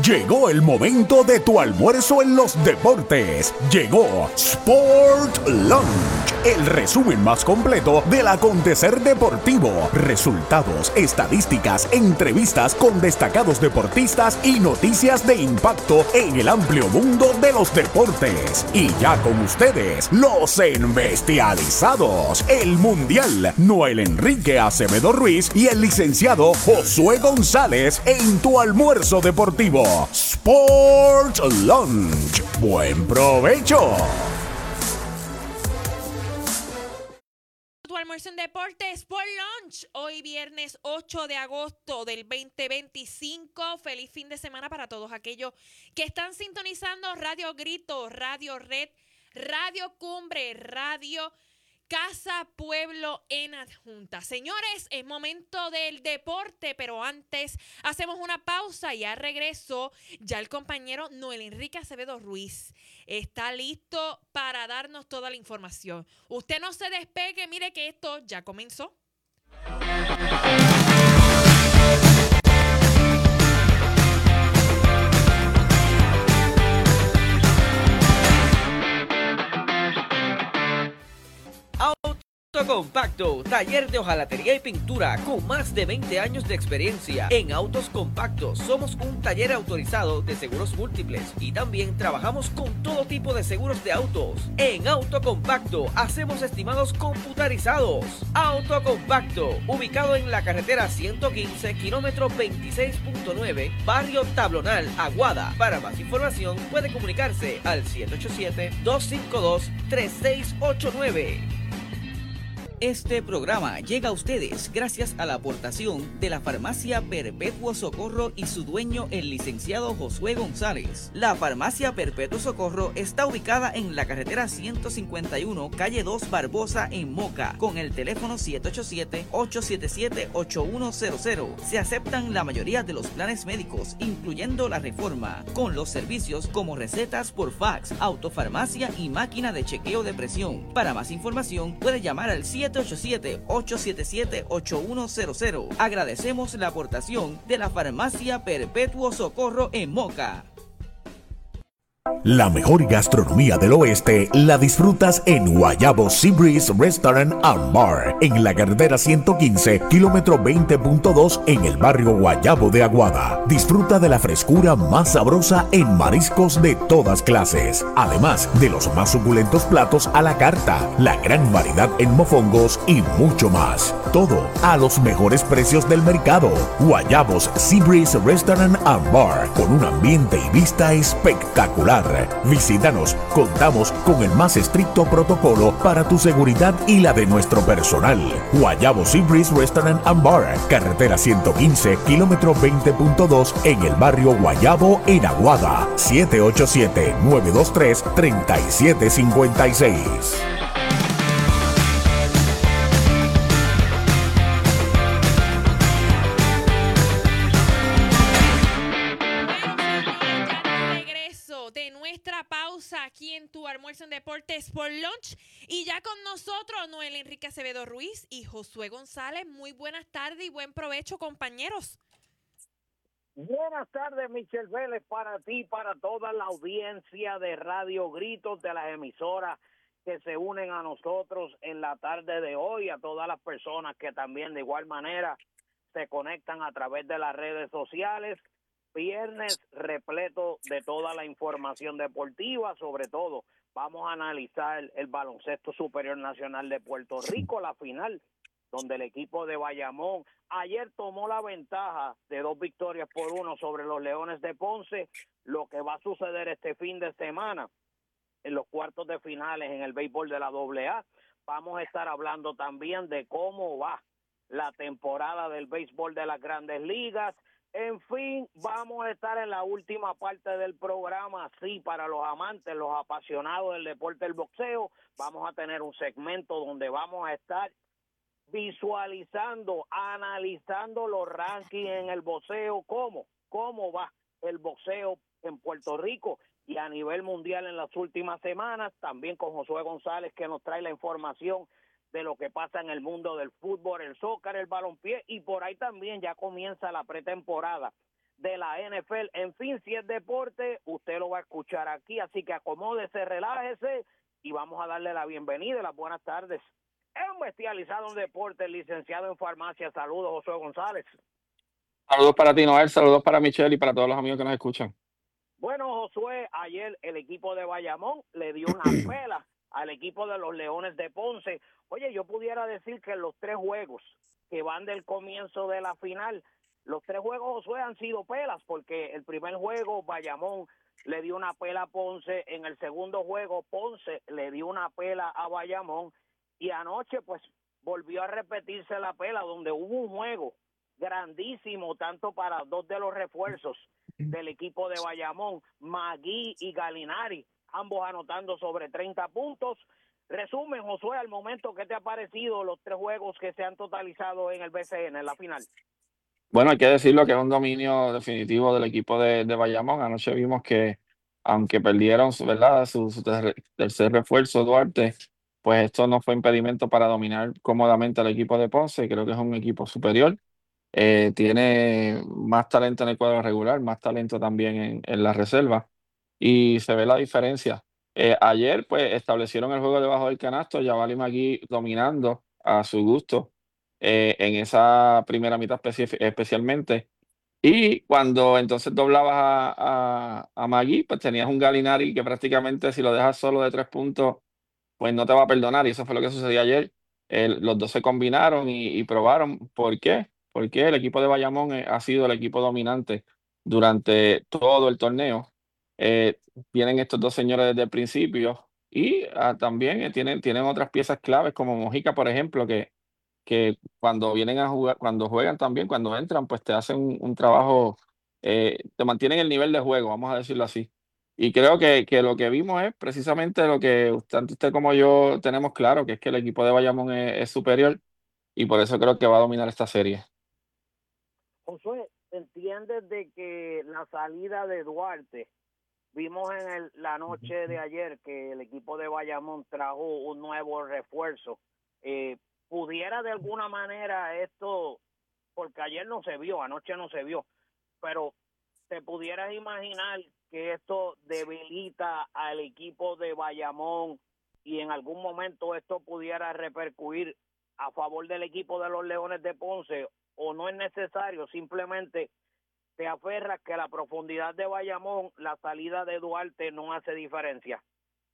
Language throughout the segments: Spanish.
Llegó el momento de tu almuerzo en los deportes. Llegó Sport Lunch, el resumen más completo del acontecer deportivo. Resultados, estadísticas, entrevistas con destacados deportistas y noticias de impacto en el amplio mundo de los deportes. Y ya con ustedes, los embestializados, el mundial Noel Enrique Acevedo Ruiz y el licenciado Josué González en tu almuerzo deportivo. Sport Lunch. ¡Buen provecho! Tu almuerzo en deportes Sport Lunch. Hoy viernes 8 de agosto del 2025. Feliz fin de semana para todos aquellos que están sintonizando Radio Grito, Radio Red, Radio Cumbre, Radio Casa Pueblo en Adjunta. Señores, es momento del deporte, pero antes hacemos una pausa y al regreso ya el compañero Noel Enrique Acevedo Ruiz está listo para darnos toda la información. Usted no se despegue, mire que esto ya comenzó. Compacto, taller de hojalatería y pintura con más de 20 años de experiencia. En Autos Compactos somos un taller autorizado de seguros múltiples y también trabajamos con todo tipo de seguros de autos. En Auto Compacto hacemos estimados computarizados. Auto Compacto, ubicado en la carretera 115, kilómetro 26.9, barrio Tablonal, Aguada. Para más información puede comunicarse al 787-252-3689. Este programa llega a ustedes gracias a la aportación de la Farmacia Perpetuo Socorro y su dueño, el licenciado Josué González. La Farmacia Perpetuo Socorro está ubicada en la carretera 151, calle 2 Barbosa, en Moca, con el teléfono 787-877-8100. Se aceptan la mayoría de los planes médicos, incluyendo la Reforma, con los servicios como recetas por fax, autofarmacia y máquina de chequeo de presión. Para más información, puede llamar al 787-877-8100. Agradecemos la aportación de la Farmacia Perpetuo Socorro en Moca. La mejor gastronomía del oeste la disfrutas en Guayabo Seabreeze Restaurant and Bar, en la carretera 115, kilómetro 20.2, en el barrio Guayabo de Aguada. Disfruta de la frescura más sabrosa en mariscos de todas clases, además de los más suculentos platos a la carta, la gran variedad en mofongos y mucho más. Todo a los mejores precios del mercado. Guayabos Seabreeze Restaurant and Bar, con un ambiente y vista espectacular. Visítanos, contamos con el más estricto protocolo para tu seguridad y la de nuestro personal. Guayabo Seabreeze Restaurant and Bar, carretera 115, kilómetro 20.2, en el barrio Guayabo, en Aguada. 787-923-3756. Aquí en tu almuerzo en deportes por lunch y ya con nosotros Noel Enrique Acevedo Ruiz y Josué González. Muy buenas tardes y buen provecho, compañeros. Buenas tardes, Michelle Vélez, para ti, para toda la audiencia de Radio Gritos, de las emisoras que se unen a nosotros en la tarde de hoy, a todas las personas que también de igual manera se conectan a través de las redes sociales. Viernes repleto de toda la información deportiva, sobre todo vamos a analizar el baloncesto superior nacional de Puerto Rico, la final, donde el equipo de Bayamón ayer tomó la ventaja de 2-1 sobre los Leones de Ponce. Lo que va a suceder este fin de semana en los cuartos de finales en el béisbol de la AA. Vamos a estar hablando también de cómo va la temporada del béisbol de las Grandes Ligas. En fin, vamos a estar en la última parte del programa, sí, para los amantes, los apasionados del deporte del boxeo. Vamos a tener un segmento donde vamos a estar visualizando, analizando los rankings en el boxeo, cómo va el boxeo en Puerto Rico y a nivel mundial en las últimas semanas, también con Josué González, que nos trae la información de lo que pasa en el mundo del fútbol, el soccer, el balompié, y por ahí también ya comienza la pretemporada de la NFL. En fin, si es deporte, usted lo va a escuchar aquí, así que acomódese, relájese y vamos a darle la bienvenida y las buenas tardes. Es un bestializado en deporte, licenciado en farmacia. Saludos, Josué González. Saludos para ti, Noel, saludos para Michelle y para todos los amigos que nos escuchan. Bueno, Josué, ayer el equipo de Bayamón le dio una pela al equipo de los Leones de Ponce. Oye, yo pudiera decir que los 3 juegos que van del comienzo de la final, los 3 juegos, Josué, han sido pelas, porque el primer juego Bayamón le dio una pela a Ponce, en el segundo juego Ponce le dio una pela a Bayamón, y anoche pues volvió a repetirse la pela, donde hubo un juego grandísimo, tanto para 2 de los refuerzos del equipo de Bayamón, Magui y Galinari, ambos anotando sobre 30 puntos. Resumen, Josué, al momento, ¿qué te ha parecido los 3 juegos que se han totalizado en el BCN, en la final? Bueno, hay que decirlo que es un dominio definitivo del equipo de Bayamón. Anoche vimos que, aunque perdieron, ¿verdad? Su tercer refuerzo, Duarte, pues esto no fue impedimento para dominar cómodamente al equipo de Ponce. Creo que es un equipo superior. Tiene más talento en el cuadro regular, más talento también en la reserva. Y se ve la diferencia. Ayer, pues, establecieron el juego debajo del canasto, Jabali McGee dominando a su gusto en esa primera mitad especialmente. Y cuando entonces doblabas a Magui, pues tenías un Galinari que prácticamente si lo dejas solo de 3 puntos, pues no te va a perdonar. Y eso fue lo que sucedió ayer. Los dos se combinaron y probaron. ¿Por qué? Porque el equipo de Bayamón ha sido el equipo dominante durante todo el torneo. Vienen estos dos señores desde el principio y también tienen otras piezas claves como Mojica, por ejemplo, que cuando vienen a jugar, cuando juegan también, cuando entran, pues te hacen un trabajo, te mantienen el nivel de juego, vamos a decirlo así. Y creo que lo que vimos es precisamente lo que tanto usted como yo tenemos claro, que es que el equipo de Bayamón es superior y por eso creo que va a dominar esta serie. Josué, ¿entiendes de que la salida de Duarte, vimos en la noche de ayer que el equipo de Bayamón trajo un nuevo refuerzo? ¿Pudiera de alguna manera esto, porque ayer no se vio, anoche no se vio, pero te pudieras imaginar que esto debilita al equipo de Bayamón y en algún momento esto pudiera repercutir a favor del equipo de los Leones de Ponce, o no es necesario, simplemente te aferras que a la profundidad de Bayamón la salida de Duarte no hace diferencia?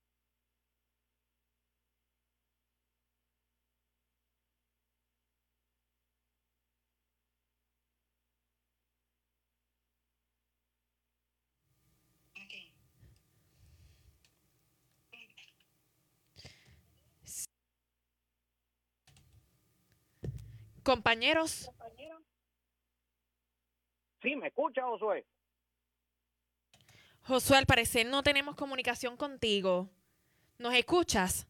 Compañeros, Sí, ¿me escucha, Josué? Josué, al parecer no tenemos comunicación contigo. ¿Nos escuchas?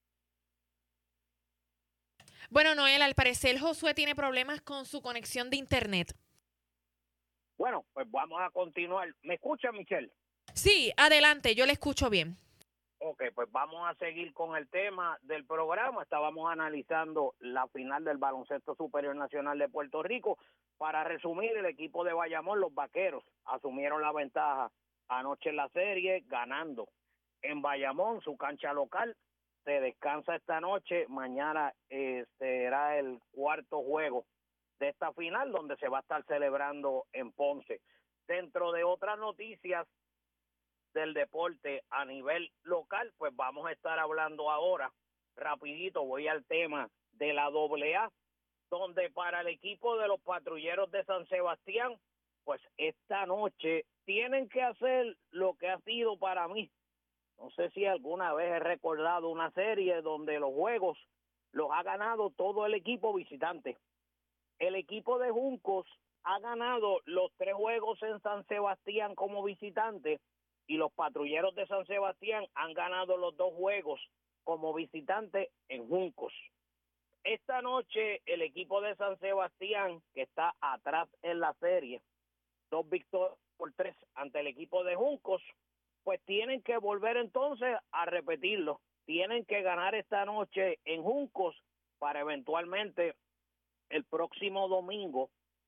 Bueno, Noel, al parecer Josué tiene problemas con su conexión de internet. Bueno, pues vamos a continuar. ¿Me escucha, Michelle? Sí, adelante, yo le escucho bien. Ok, pues vamos a seguir con el tema del programa. Estábamos analizando la final del Baloncesto Superior Nacional de Puerto Rico. Para resumir, el equipo de Bayamón, los Vaqueros, asumieron la ventaja anoche en la serie, ganando en Bayamón, su cancha local. Se descansa esta noche. Mañana será el 4º juego de esta final, donde se va a estar celebrando en Ponce. Dentro de otras noticias del deporte a nivel local, pues vamos a estar hablando ahora, rapidito, voy al tema de la AA, donde para el equipo de los Patrulleros de San Sebastián, pues esta noche tienen que hacer lo que ha sido para mí. No sé si alguna vez he recordado una serie donde los juegos los ha ganado todo el equipo visitante. El equipo de Juncos ha ganado los 3 juegos en San Sebastián como visitante y los Patrulleros de San Sebastián han ganado los 2 juegos como visitante en Juncos. Esta noche el equipo de San Sebastián, que está atrás en la serie, 2 victorias por 3 ante el equipo de Juncos, pues tienen que volver entonces a repetirlo. Tienen que ganar esta noche en Juncos para eventualmente el próximo domingo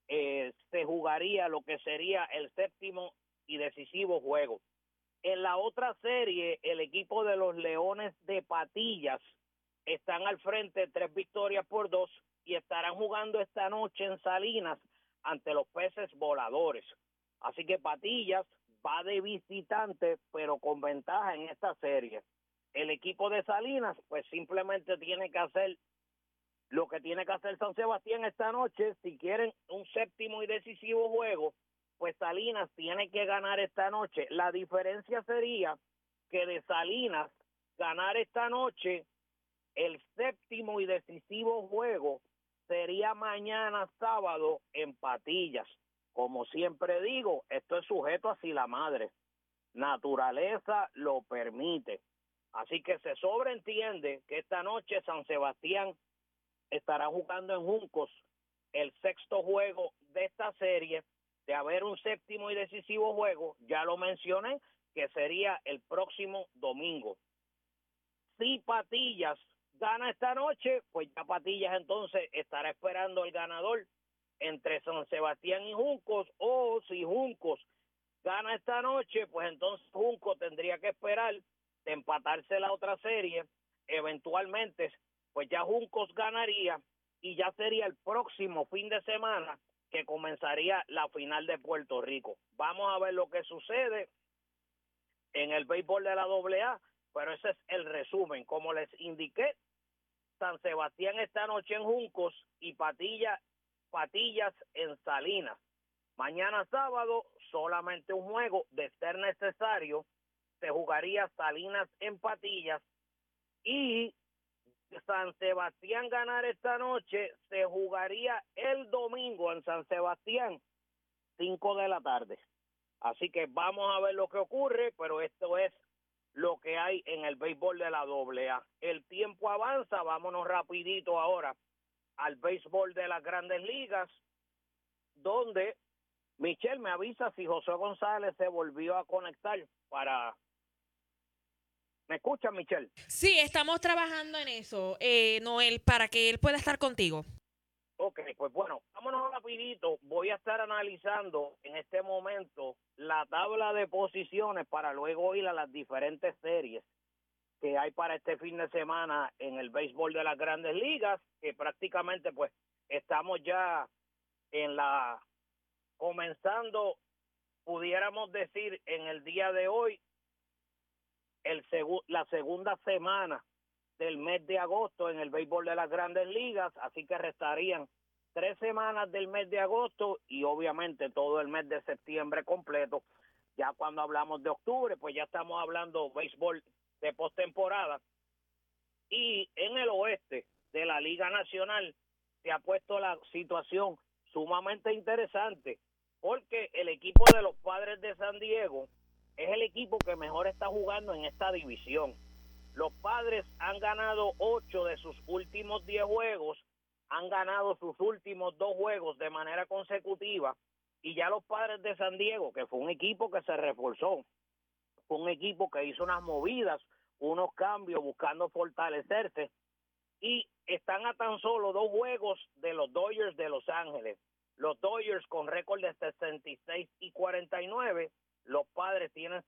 se jugaría lo que sería el séptimo y decisivo juego. En la otra serie, el equipo de los Leones de Patillas están al frente 3-2 y estarán jugando esta noche en Salinas ante los Peces Voladores. Así que Patillas va de visitante, pero con ventaja en esta serie. El equipo de Salinas, pues simplemente tiene que hacer lo que tiene que hacer San Sebastián esta noche. Si quieren un séptimo y decisivo juego, pues Salinas tiene que ganar esta noche. La diferencia sería que de Salinas ganar esta noche, el séptimo y decisivo juego sería mañana sábado en Patillas. Como siempre digo, esto es sujeto a si la madre naturaleza lo permite. Así que se sobreentiende que esta noche San Sebastián estará jugando en Juncos el sexto juego de esta serie. De haber un séptimo y decisivo juego, ya lo mencioné, que sería el próximo domingo. Si Patillas gana esta noche, pues ya Patillas entonces estará esperando el ganador entre San Sebastián y Juncos, o si Juncos gana esta noche, pues entonces Juncos tendría que esperar de empatarse la otra serie. Eventualmente, pues ya Juncos ganaría y ya sería el próximo fin de semana que comenzaría la final de Puerto Rico. Vamos a ver lo que sucede en el béisbol de la AA, pero ese es el resumen. Como les indiqué, San Sebastián esta noche en Juncos y Patillas en Salinas. Mañana sábado, solamente un juego. De ser necesario, se jugaría Salinas en Patillas, y San Sebastián ganar esta noche, se jugaría el domingo en San Sebastián, 5 de la tarde. Así que vamos a ver lo que ocurre, pero esto es lo que hay en el béisbol de la AA. El tiempo avanza, vámonos rapidito ahora al béisbol de las Grandes Ligas, donde Michelle me avisa si José González se volvió a conectar para... ¿Me escuchas, Michelle? Sí, estamos trabajando en eso, Noel, para que él pueda estar contigo. Ok, pues bueno, vámonos rapidito. Voy a estar analizando en este momento la tabla de posiciones para luego ir a las diferentes series que hay para este fin de semana en el béisbol de las Grandes Ligas, que prácticamente pues estamos ya en comenzando, pudiéramos decir, en el día de hoy, la segunda semana del mes de agosto en el béisbol de las Grandes Ligas, así que restarían 3 semanas del mes de agosto y obviamente todo el mes de septiembre completo. Ya cuando hablamos de octubre, pues ya estamos hablando béisbol de postemporada. Y en el oeste de la Liga Nacional se ha puesto la situación sumamente interesante, porque el equipo de los Padres de San Diego es el equipo que mejor está jugando en esta división. Los Padres han ganado 8 de sus últimos 10 juegos, han ganado sus últimos 2 juegos de manera consecutiva, y ya los Padres de San Diego, que fue un equipo que se reforzó, fue un equipo que hizo unas movidas, unos cambios buscando fortalecerse, y están a tan solo 2 juegos de los Dodgers de Los Ángeles. Los Dodgers con récord de 66-49, los Padres tienen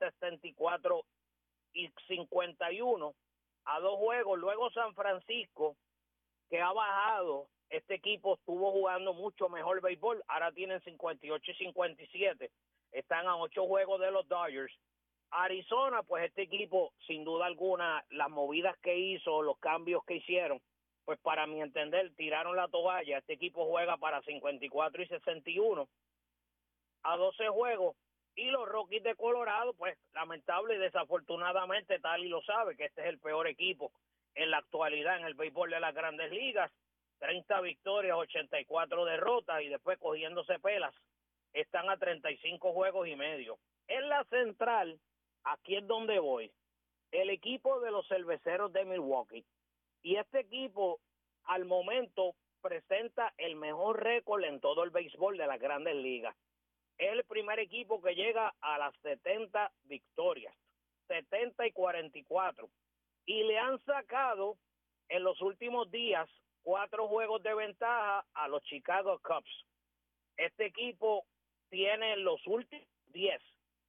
64-51, a 2 juegos. Luego San Francisco, que ha bajado, este equipo estuvo jugando mucho mejor béisbol, ahora tienen 58-57, están a 8 juegos de los Dodgers. Arizona, pues este equipo, sin duda alguna, las movidas que hizo, los cambios que hicieron, pues para mi entender, tiraron la toalla. Este equipo juega para 54-61, a 12 juegos. Y los Rockies de Colorado, pues lamentable y desafortunadamente, Tali lo sabe, que este es el peor equipo en la actualidad en el béisbol de las Grandes Ligas. 30 victorias, 84 derrotas, y después cogiéndose pelas, están a 35 juegos y medio. En la central, aquí es donde voy, el equipo de los Cerveceros de Milwaukee. Y este equipo, al momento, presenta el mejor récord en todo el béisbol de las Grandes Ligas. Es el primer equipo que llega a las 70 victorias, 70-44. Y le han sacado en los últimos días 4 juegos de ventaja a los Chicago Cubs. Este equipo tiene los últimos 10,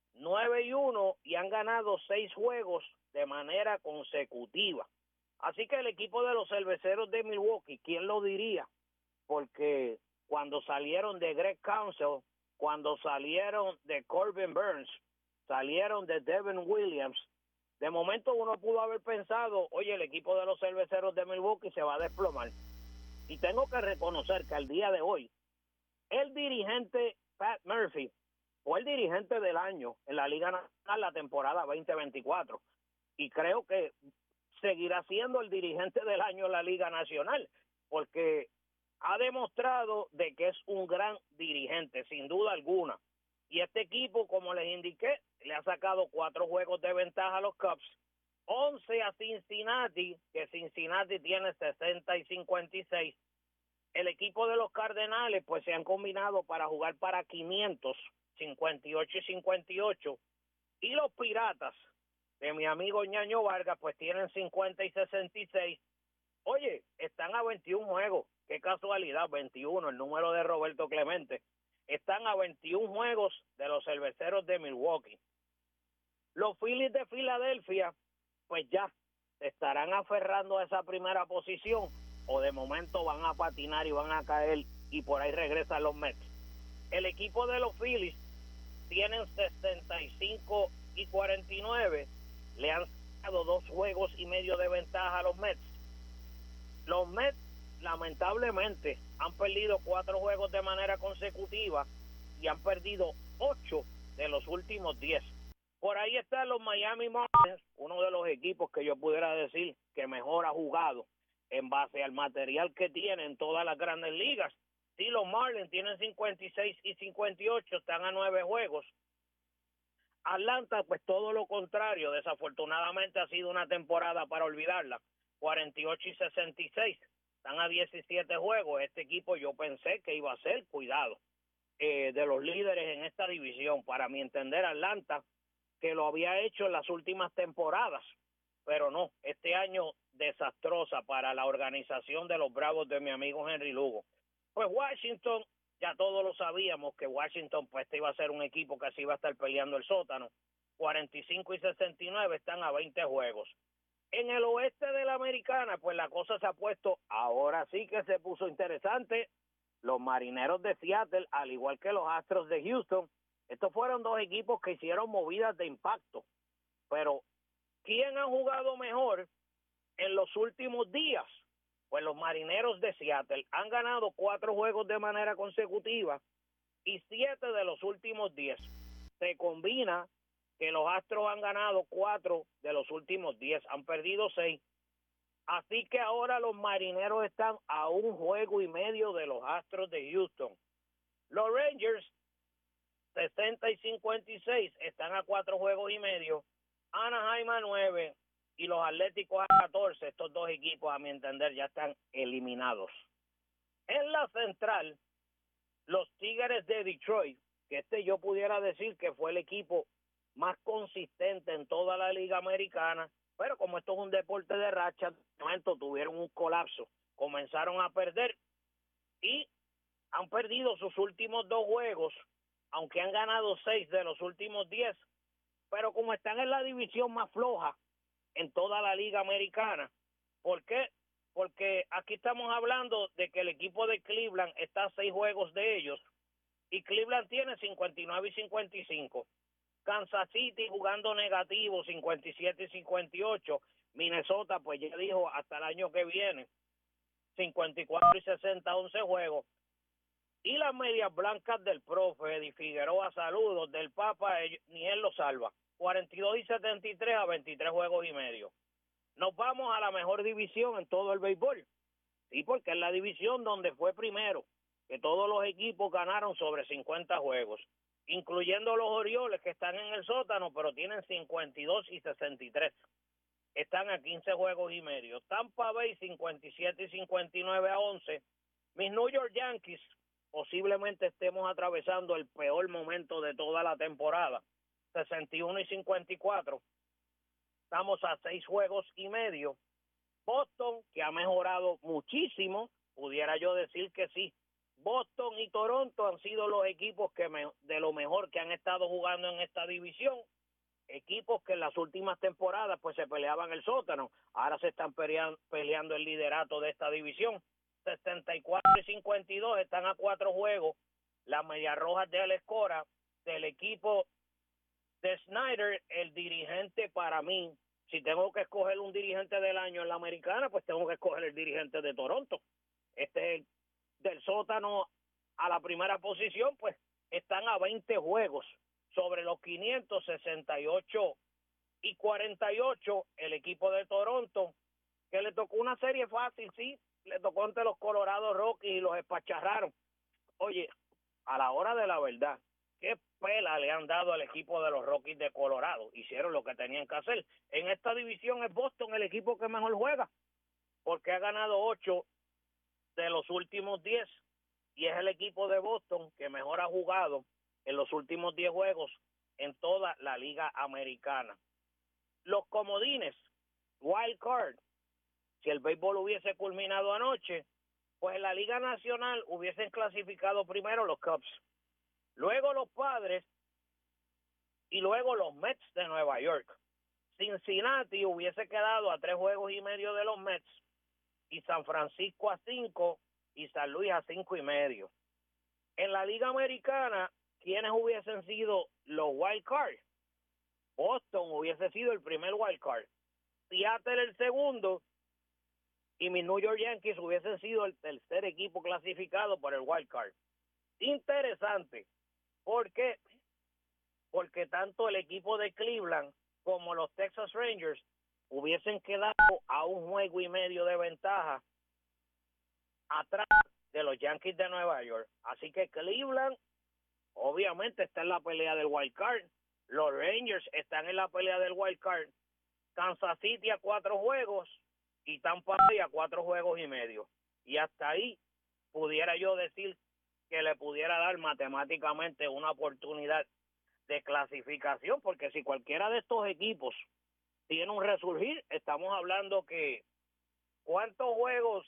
9-1 y han ganado 6 juegos de manera consecutiva. Así que el equipo de los Cerveceros de Milwaukee, ¿quién lo diría? Porque cuando salieron de Greg Counsell, cuando salieron de Corbin Burns, salieron de Devin Williams, de momento uno pudo haber pensado, oye, el equipo de los Cerveceros de Milwaukee se va a desplomar. Y tengo que reconocer que al día de hoy, el dirigente Pat Murphy fue el dirigente del año en la Liga Nacional la temporada 2024. Y creo que seguirá siendo el dirigente del año en la Liga Nacional, porque ha demostrado de que es un gran dirigente, sin duda alguna. Y este equipo, como les indiqué, le ha sacado 4 juegos de ventaja a los Cubs, 11 a Cincinnati, que Cincinnati tiene 60 y 56. El equipo de los Cardenales, pues se han combinado para jugar para 500, 58 y 58. Y los Piratas, de mi amigo Ñaño Vargas, pues tienen 50 y 66. Oye, están a 21 juegos. Qué casualidad, 21, el número de Roberto Clemente. Están a 21 juegos de los Cerveceros de Milwaukee. Los Phillies de Filadelfia, pues ya se estarán aferrando a esa primera posición o de momento van a patinar y van a caer y por ahí regresan los Mets. El equipo de los Phillies tienen 65 y 49, le han dado 2 juegos y medio de ventaja a los Mets. Los Mets lamentablemente han perdido 4 juegos de manera consecutiva y han perdido 8 de los últimos 10. Por ahí están los Miami Marlins, uno de los equipos que yo pudiera decir que mejor ha jugado en base al material que tiene en todas las grandes ligas. Sí, los Marlins tienen 56 y 58, están a 9 juegos. Atlanta, pues todo lo contrario, desafortunadamente ha sido una temporada para olvidarla, 48 y 66, están a 17 juegos. Este equipo yo pensé que iba a ser, cuidado, de los líderes en esta división. Para mi entender, Atlanta, que lo había hecho en las últimas temporadas, pero no, este año desastrosa para la organización de los Bravos de mi amigo Henry Lugo. Pues Washington, ya todos lo sabíamos que Washington pues este iba a ser un equipo que así iba a estar peleando el sótano, 45 y 69, están a 20 juegos. En el oeste de la Americana, pues la cosa se ha puesto, ahora sí que se puso interesante. Los Marineros de Seattle, al igual que los Astros de Houston, estos fueron 2 equipos que hicieron movidas de impacto. Pero, ¿quién ha jugado mejor en los últimos días? Pues los Marineros de Seattle han ganado 4 juegos de manera consecutiva y 7 de los últimos 10. Se combina que los Astros han ganado 4 de los últimos 10, han perdido 6. Así que ahora los Marineros están a 1 juego y medio de los Astros de Houston. Los Rangers, 60 y 56, están a 4 juegos y medio. Anaheim a 9 y los Atléticos a 14. Estos 2 equipos, a mi entender, ya están eliminados. En la central, los Tigres de Detroit, que yo pudiera decir que fue el equipo más consistente en toda la Liga Americana, pero como esto es un deporte de racha, de momento tuvieron un colapso, comenzaron a perder y han perdido sus últimos 2 juegos, aunque han ganado 6 de los últimos 10, pero como están en la división más floja en toda la Liga Americana. ¿Por qué? Porque aquí estamos hablando de que el equipo de Cleveland está a 6 juegos de ellos y Cleveland tiene 59 y 55. Kansas City jugando negativo, 57 y 58. Minnesota, pues ya dijo hasta el año que viene, 54 y 60, 11 juegos. Y las medias blancas del profe Eddie Figueroa, saludos, del Papa, ni él lo salva. 42 y 73 a 23 juegos y medio. Nos vamos a la mejor división en todo el béisbol. Sí, porque es la división donde fue primero, que todos los equipos ganaron sobre 50 juegos, incluyendo los Orioles que están en el sótano, pero tienen 52 y 63. Están a 15 juegos y medio. Tampa Bay 57 y 59 a 11. Mis New York Yankees, posiblemente estemos atravesando el peor momento de toda la temporada, 61 y 54. Estamos a 6 juegos y medio. Boston, que ha mejorado muchísimo, pudiera yo decir que sí, Boston y Toronto han sido los equipos de lo mejor que han estado jugando en esta división. Equipos que en las últimas temporadas pues se peleaban el sótano. Ahora se están peleando el liderato de esta división. 74 y 52 están a 4 juegos. Las Medias Rojas de Alex Cora, del equipo de Snyder, el dirigente para mí. Si tengo que escoger un dirigente del año en la americana, pues tengo que escoger el dirigente de Toronto. Del sótano a la primera posición, pues están a 20 juegos sobre los 568 y 48 el equipo de Toronto, que le tocó una serie fácil, sí, le tocó ante los Colorado Rockies y los espacharraron. Oye, a la hora de la verdad, qué pela le han dado al equipo de los Rockies de Colorado. Hicieron lo que tenían que hacer. En esta división es Boston el equipo que mejor juega, porque ha ganado 8 de los últimos 10, y es el equipo de Boston que mejor ha jugado en los últimos 10 juegos en toda la liga americana. Los comodines, wild card, si el béisbol hubiese culminado anoche, pues en la liga nacional hubiesen clasificado primero los Cubs, luego los Padres y luego los Mets de Nueva York. Cincinnati hubiese quedado a 3 juegos y medio de los Mets, y San Francisco a 5 y San Luis a 5.5. En la liga americana, ¿quiénes hubiesen sido los wild card? Boston hubiese sido el primer wild card, Seattle el segundo, y mis New York Yankees hubiesen sido el tercer equipo clasificado por el wild card. Interesante. ¿Por qué? Porque tanto el equipo de Cleveland como los Texas Rangers hubiesen quedado a 1 juego y medio de ventaja atrás de los Yankees de Nueva York. Así que Cleveland obviamente está en la pelea del wild card. Los Rangers están en la pelea del wild card. Kansas City a 4 juegos y Tampa Bay a 4 juegos y medio. Y hasta ahí pudiera yo decir que le pudiera dar matemáticamente una oportunidad de clasificación, porque si cualquiera de estos equipos tiene un resurgir, estamos hablando que ¿cuántos juegos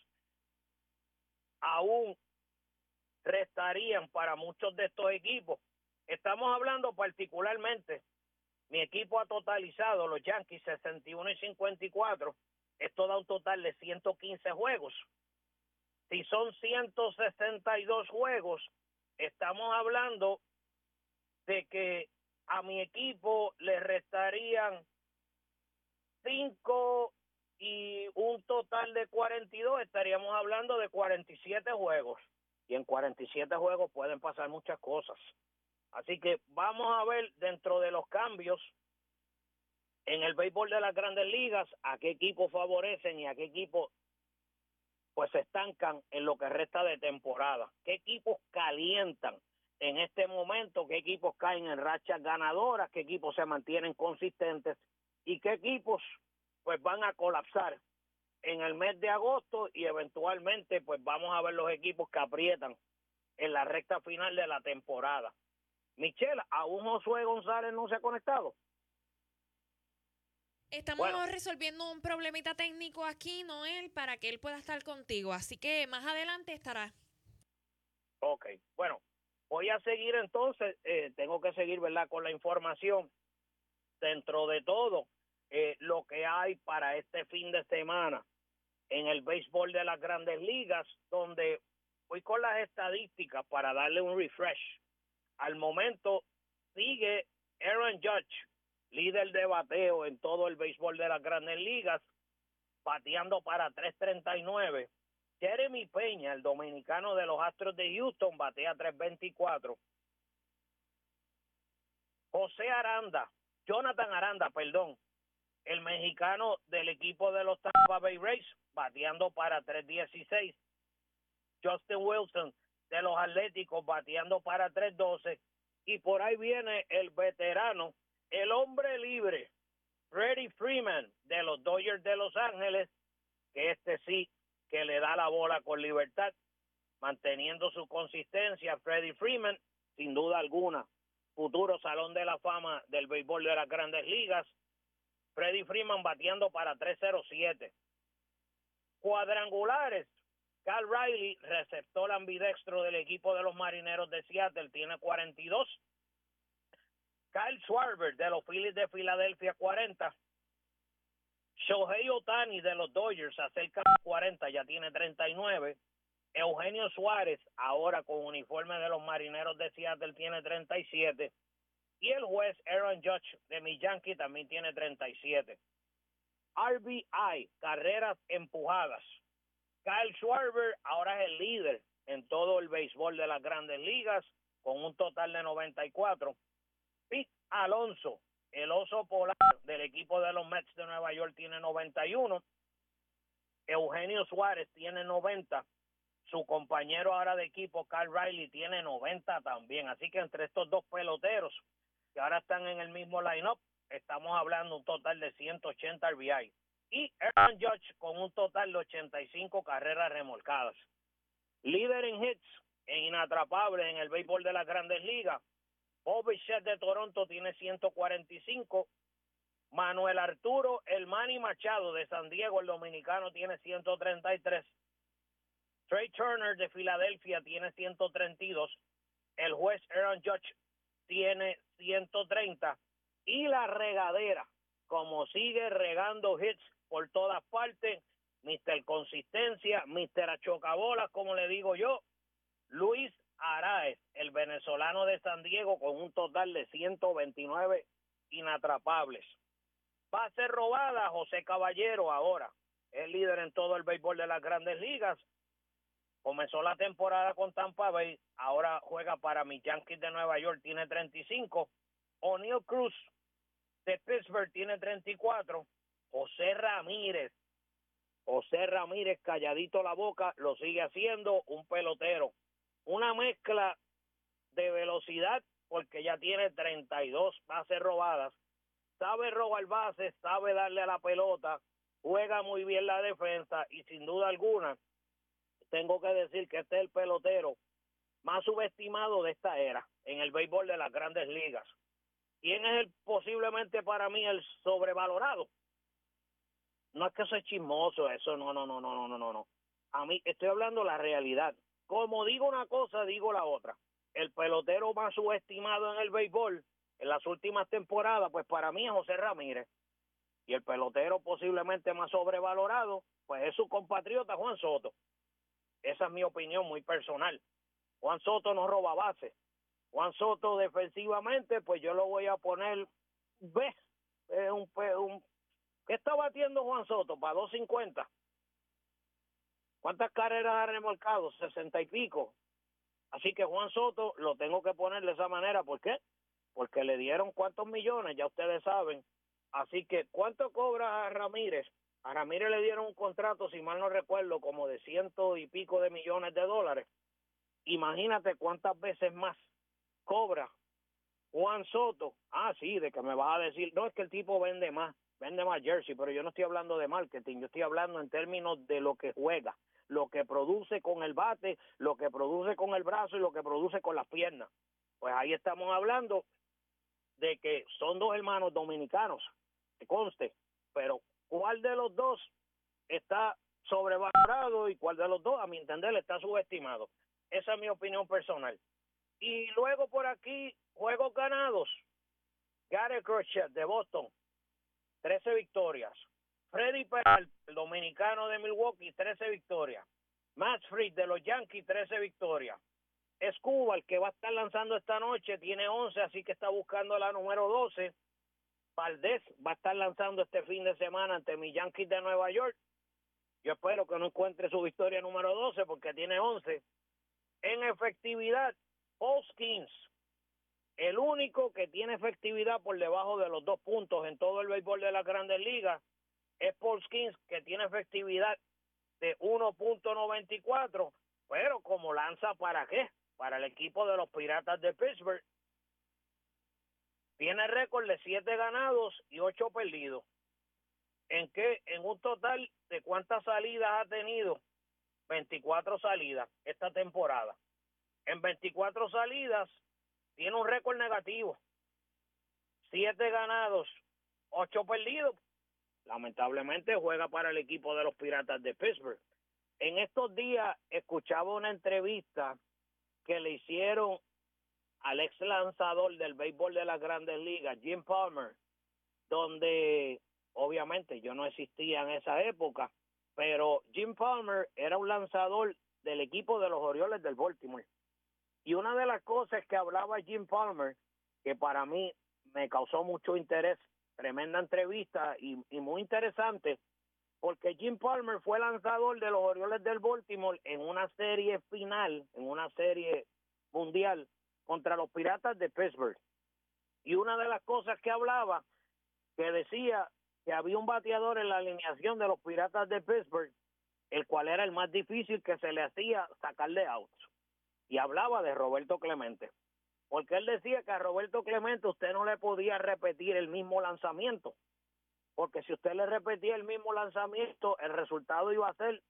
aún restarían para muchos de estos equipos? Estamos hablando particularmente, mi equipo ha totalizado, los Yankees, 61 y 54, esto da un total de 115 juegos. Si son 162 juegos, estamos hablando de que a mi equipo le restarían 5 y un total de 42, estaríamos hablando de 47 juegos. Y en 47 juegos pueden pasar muchas cosas. Así que vamos a ver dentro de los cambios en el béisbol de las Grandes Ligas a qué equipos favorecen y a qué equipos pues se estancan en lo que resta de temporada. ¿Qué equipos calientan en este momento? ¿Qué equipos caen en rachas ganadoras? ¿Qué equipos se mantienen consistentes? ¿Y qué equipos pues van a colapsar en el mes de agosto? Y eventualmente pues vamos a ver los equipos que aprietan en la recta final de la temporada. Michelle, ¿aún Josué González no se ha conectado? Estamos resolviendo un problemita técnico aquí, Noel, para que él pueda estar contigo. Así que más adelante estará. Ok, bueno, voy a seguir entonces. Tengo que seguir, ¿verdad?, con la información. Dentro de todo, lo que hay para este fin de semana en el béisbol de las Grandes Ligas, donde voy con las estadísticas para darle un refresh. Al momento sigue Aaron Judge, líder de bateo en todo el béisbol de las Grandes Ligas, bateando para 3.39. Jeremy Peña, el dominicano de los Astros de Houston, batea 3.24. Jonathan Aranda, el mexicano del equipo de los Tampa Bay Rays, bateando para 3.16. Justin Wilson, de los Atléticos, bateando para 3.12. Y por ahí viene el veterano, el hombre libre, Freddie Freeman, de los Dodgers de Los Ángeles, que sí que le da la bola con libertad, manteniendo su consistencia. Freddie Freeman, sin duda alguna, futuro Salón de la Fama del béisbol de las Grandes Ligas. Freddie Freeman bateando para 3.07. Cuadrangulares, Cal Riley, receptor ambidextro del equipo de los Marineros de Seattle, tiene 42. Kyle Schwarber de los Phillies de Filadelfia, 40. Shohei Ohtani de los Dodgers, acerca de 40, ya tiene 39. Eugenio Suárez, ahora con uniforme de los Marineros de Seattle, tiene 37. Y el juez Aaron Judge de mis Yankees también tiene 37. RBI, carreras empujadas. Kyle Schwarber ahora es el líder en todo el béisbol de las grandes ligas, con un total de 94. Pete Alonso, el oso polar del equipo de los Mets de Nueva York, tiene 91. Eugenio Suárez tiene 90. Su compañero ahora de equipo, Kyle Riley, tiene 90 también. Así que entre estos dos peloteros que ahora están en el mismo line-up, estamos hablando un total de 180 RBI. Y Aaron Judge con un total de 85 carreras remolcadas. Líder en hits, en inatrapables en el béisbol de las grandes ligas, Bo Bichette de Toronto tiene 145. Manuel Arturo El Manny Machado de San Diego, el dominicano, tiene 133. Trey Turner de Filadelfia tiene 132. El juez Aaron Judge tiene 130. Y la regadera, como sigue regando hits por todas partes, Mr. Consistencia, Mr. Achocabolas, como le digo yo, Luis Arraez, el venezolano de San Diego, con un total de 129 inatrapables. Base robada, José Caballero ahora es líder en todo el béisbol de las grandes ligas. Comenzó la temporada con Tampa Bay, ahora juega para mis Yankees de Nueva York, tiene 35. O'Neal Cruz de Pittsburgh tiene 34. José Ramírez, calladito la boca, lo sigue haciendo, un pelotero. Una mezcla de velocidad, porque ya tiene 32 bases robadas. Sabe robar bases, sabe darle a la pelota, juega muy bien la defensa y sin duda alguna, tengo que decir que este es el pelotero más subestimado de esta era en el béisbol de las grandes ligas. ¿Quién es posiblemente para mí el sobrevalorado? No es que eso es chismoso, eso no. A mí estoy hablando la realidad. Como digo una cosa, digo la otra. El pelotero más subestimado en el béisbol en las últimas temporadas, pues para mí es José Ramírez. Y el pelotero posiblemente más sobrevalorado, pues es su compatriota Juan Soto. Esa es mi opinión muy personal. Juan Soto no roba bases. Juan Soto defensivamente, pues yo lo voy a poner B. ¿Qué está batiendo Juan Soto? Para 250. ¿Cuántas carreras ha remolcado? 60 y pico. Así que Juan Soto lo tengo que poner de esa manera. ¿Por qué? Porque le dieron cuántos millones, ya ustedes saben. Así que, ¿cuánto cobra a Ramírez? A Ramírez le dieron un contrato, si mal no recuerdo, como de 100 y pico de millones de dólares. Imagínate cuántas veces más cobra Juan Soto. Ah, sí, de que me vas a decir, no, es que el tipo vende más jersey, pero yo no estoy hablando de marketing, yo estoy hablando en términos de lo que juega, lo que produce con el bate, lo que produce con el brazo y lo que produce con las piernas. Pues ahí estamos hablando de que son dos hermanos dominicanos, que conste, pero ¿cuál de los dos está sobrevalorado y cuál de los dos, a mi entender, está subestimado? Esa es mi opinión personal. Y luego por aquí, juegos ganados. Gary Crochet de Boston, 13 victorias. Freddy Peralta, el dominicano de Milwaukee, 13 victorias. Matt Fried de los Yankees, 13 victorias. Escobar, el que va a estar lanzando esta noche, tiene 11, así que está buscando la número 12. Valdés va a estar lanzando este fin de semana ante mis Yankees de Nueva York. Yo espero que no encuentre su victoria número 12 porque tiene 11. En efectividad, Paul Skeens, el único que tiene efectividad por debajo de los 2 puntos en todo el béisbol de las grandes ligas, es Paul Skeens, que tiene efectividad de 1.94, pero como lanza, ¿para qué? Para el equipo de los Piratas de Pittsburgh. Tiene récord de 7 ganados y 8 perdidos. ¿En qué? En un total de ¿cuántas salidas ha tenido? 24 salidas esta temporada. En 24 salidas tiene un récord negativo. 7 ganados, 8 perdidos. Lamentablemente juega para el equipo de los Piratas de Pittsburgh. En estos días escuchaba una entrevista que le hicieron al ex lanzador del béisbol de las Grandes Ligas, Jim Palmer, donde obviamente yo no existía en esa época, pero Jim Palmer era un lanzador del equipo de los Orioles del Baltimore. Y una de las cosas que hablaba Jim Palmer, que para mí me causó mucho interés, tremenda entrevista y muy interesante, porque Jim Palmer fue lanzador de los Orioles del Baltimore en una serie final, en una serie mundial, contra los Piratas de Pittsburgh. Y una de las cosas que hablaba, que decía que había un bateador en la alineación de los Piratas de Pittsburgh, el cual era el más difícil que se le hacía sacarle outs. Y hablaba de Roberto Clemente. Porque él decía que a Roberto Clemente usted no le podía repetir el mismo lanzamiento. Porque si usted le repetía el mismo lanzamiento, el resultado iba a ser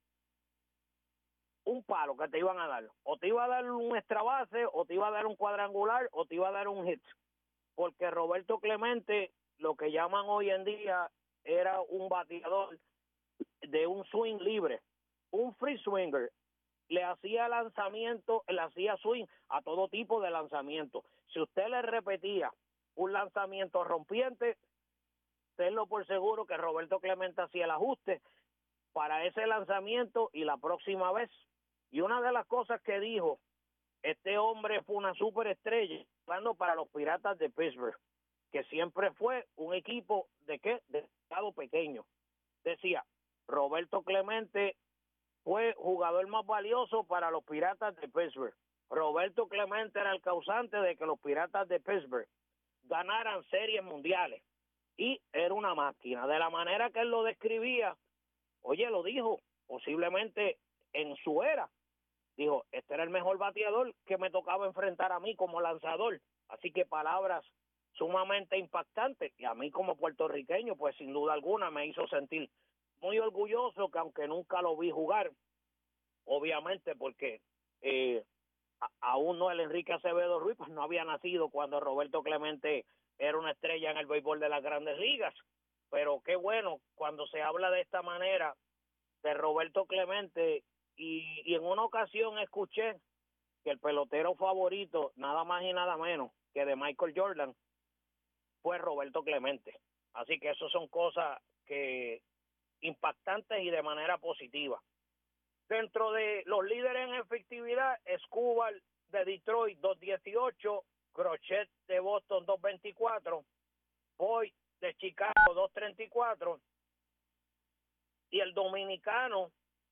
un palo que te iban a dar. O te iba a dar un extra base, o te iba a dar un cuadrangular, o te iba a dar un hit. Porque Roberto Clemente, lo que llaman hoy en día, era un bateador de un swing libre, un free swinger. Le hacía lanzamiento, le hacía swing a todo tipo de lanzamiento. Si usted le repetía un lanzamiento rompiente, tenlo por seguro que Roberto Clemente hacía el ajuste para ese lanzamiento y la próxima vez. Y una de las cosas que dijo, este hombre fue una superestrella jugando para los Piratas de Pittsburgh, que siempre fue un equipo de estado pequeño. Decía, Roberto Clemente fue jugador más valioso para los Piratas de Pittsburgh. Roberto Clemente era el causante de que los Piratas de Pittsburgh ganaran series mundiales. Y era una máquina. De la manera que él lo describía, oye, lo dijo, posiblemente en su era. Dijo, este era el mejor bateador que me tocaba enfrentar a mí como lanzador. Así que palabras sumamente impactantes. Y a mí como puertorriqueño, pues sin duda alguna me hizo sentir muy orgulloso, que aunque nunca lo vi jugar, obviamente porque aún no el Enrique Acevedo Ruiz, pues no había nacido cuando Roberto Clemente era una estrella en el béisbol de las Grandes Ligas. Pero qué bueno cuando se habla de esta manera de Roberto Clemente, y en una ocasión escuché que el pelotero favorito, nada más y nada menos que de Michael Jordan, fue Roberto Clemente. Así que eso son cosas que impactantes y de manera positiva. Dentro de los líderes en efectividad, Escobar de Detroit 2.18, Crochet de Boston 2.24, Boyd de Chicago 2.34 y el dominicano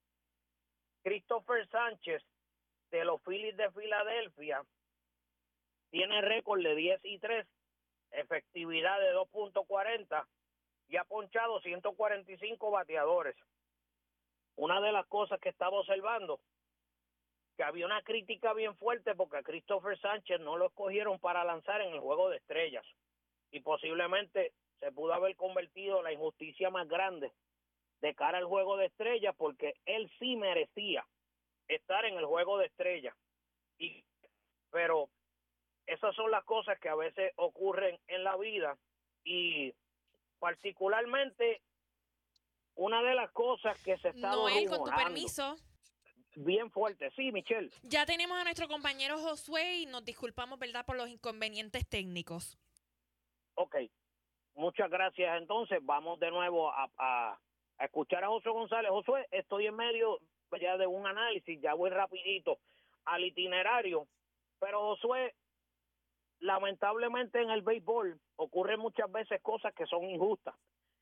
Christopher Sánchez de los Phillies de Filadelfia tiene récord de 10-3, efectividad de 2.40 y ha ponchado 145 bateadores. Una de las cosas que estaba observando, que había una crítica bien fuerte porque a Christopher Sánchez no lo escogieron para lanzar en el Juego de Estrellas, y posiblemente se pudo haber convertido en la injusticia más grande de cara al Juego de Estrellas, porque él sí merecía estar en el Juego de Estrellas. Pero esas son las cosas que a veces ocurren en la vida, y particularmente una de las cosas que se está Noel, con tu permiso. Bien fuerte. Sí, Michelle. Ya tenemos a nuestro compañero Josué y nos disculpamos, ¿verdad?, por los inconvenientes técnicos. Ok, muchas gracias. Entonces vamos de nuevo a escuchar a Josué González. Josué, estoy en medio ya de un análisis, ya voy rapidito al itinerario, pero Josué, lamentablemente en el béisbol ocurren muchas veces cosas que son injustas.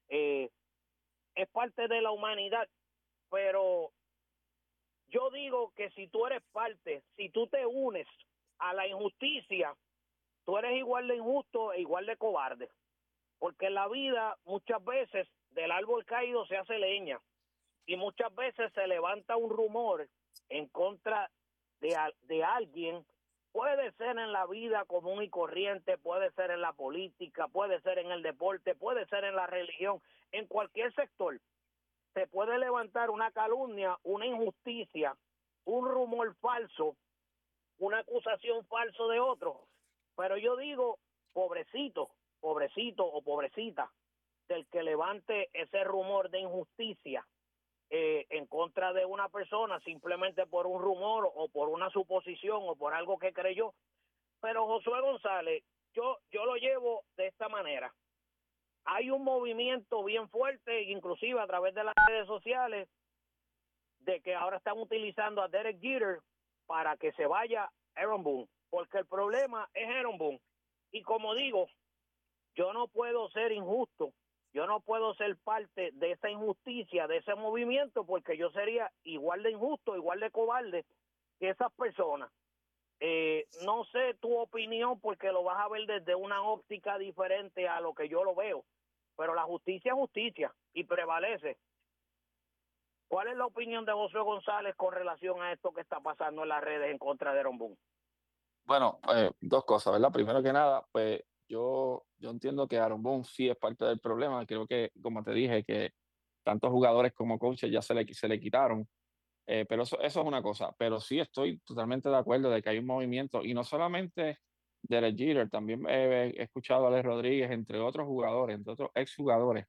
Es parte de la humanidad, pero yo digo que si tú eres parte, si tú te unes a la injusticia, tú eres igual de injusto e igual de cobarde, porque en la vida muchas veces del árbol caído se hace leña, y muchas veces se levanta un rumor en contra de alguien. Puede ser en la vida común y corriente, puede ser en la política, puede ser en el deporte, puede ser en la religión, en cualquier sector. Se puede levantar una calumnia, una injusticia, un rumor falso, una acusación falsa de otro. Pero yo digo, pobrecito o pobrecita del que levante ese rumor de injusticia, en contra de una persona simplemente por un rumor o por una suposición o por algo que creyó. Pero Josué González, yo lo llevo de esta manera. Hay un movimiento bien fuerte, inclusive a través de las redes sociales, de que ahora están utilizando a Derek Jeter para que se vaya Aaron Boone, porque el problema es Aaron Boone. Y como digo, yo no puedo ser injusto, yo no puedo ser parte de esa injusticia, de ese movimiento, porque yo sería igual de injusto, igual de cobarde que esas personas. No sé tu opinión porque lo vas a ver desde una óptica diferente a lo que yo lo veo, pero la justicia es justicia y prevalece. ¿Cuál es la opinión de José González con relación a esto que está pasando en las redes en contra de Aaron Boone? Bueno, dos cosas, ¿verdad? Primero que nada, pues yo entiendo que Aaron Boone sí es parte del problema. Creo que, como te dije, que tantos jugadores como coaches ya se le quitaron. Pero eso es una cosa. Pero sí estoy totalmente de acuerdo de que hay un movimiento, y no solamente de Jeter, también he escuchado a Alex Rodríguez, entre otros jugadores, entre otros exjugadores,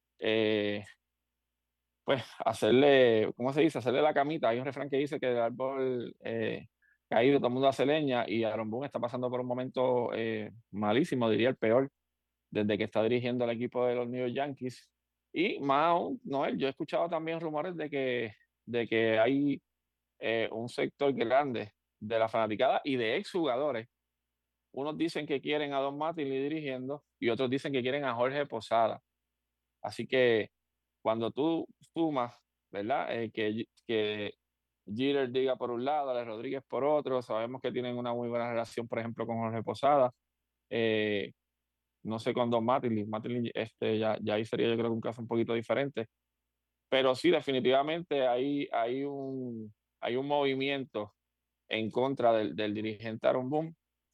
pues hacerle, ¿cómo se dice? Hacerle la camita. Hay un refrán que dice que el árbol caído, todo el mundo hace leña, y Aaron Boone está pasando por un momento malísimo, diría el peor, desde que está dirigiendo el equipo de los New York Yankees. Y más aún, Noel, yo he escuchado también rumores de que hay un sector grande de la fanaticada y de exjugadores. Unos dicen que quieren a Don Mattingly dirigiendo y otros dicen que quieren a Jorge Posada. Así que cuando tú sumas, ¿verdad? Que Jeter diga por un lado, Alex Rodríguez por otro, sabemos que tienen una muy buena relación, por ejemplo, con Jorge Posada. No sé con Don Mattingly. Mattingly ya ahí sería yo creo que un caso un poquito diferente. Pero sí, definitivamente hay un movimiento en contra del dirigente Aaron Boone,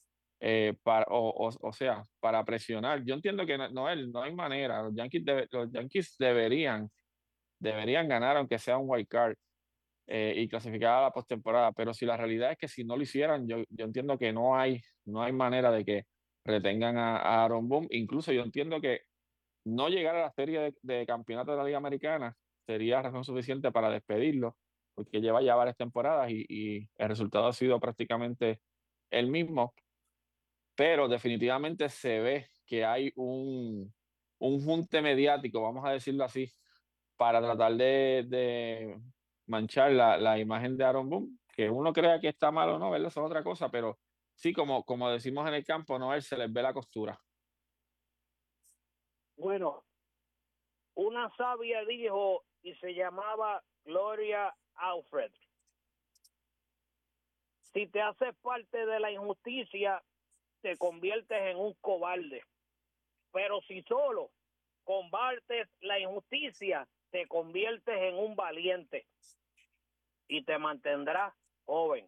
o sea, para presionar. Yo entiendo que no hay manera. Los Yankees deberían ganar, aunque sea un wild card, y clasificar a la postemporada. Pero si la realidad es que si no lo hicieran, yo entiendo que no hay manera de que retengan a Aaron Boone. Incluso yo entiendo que no llegar a la serie de campeonato de la Liga Americana sería razón suficiente para despedirlo, porque lleva ya varias temporadas y el resultado ha sido prácticamente el mismo. Pero definitivamente se ve que hay un junte mediático, vamos a decirlo así, para tratar de manchar la imagen de Aaron Boone. Que uno crea que está mal o no, ¿verdad? Eso es otra cosa, pero sí, como decimos en el campo, no, él se les ve la costura. Bueno, una sabia dijo y se llamaba Gloria Alfred: si te haces parte de la injusticia, te conviertes en un cobarde. Pero si solo combates la injusticia, te conviertes en un valiente y te mantendrás joven.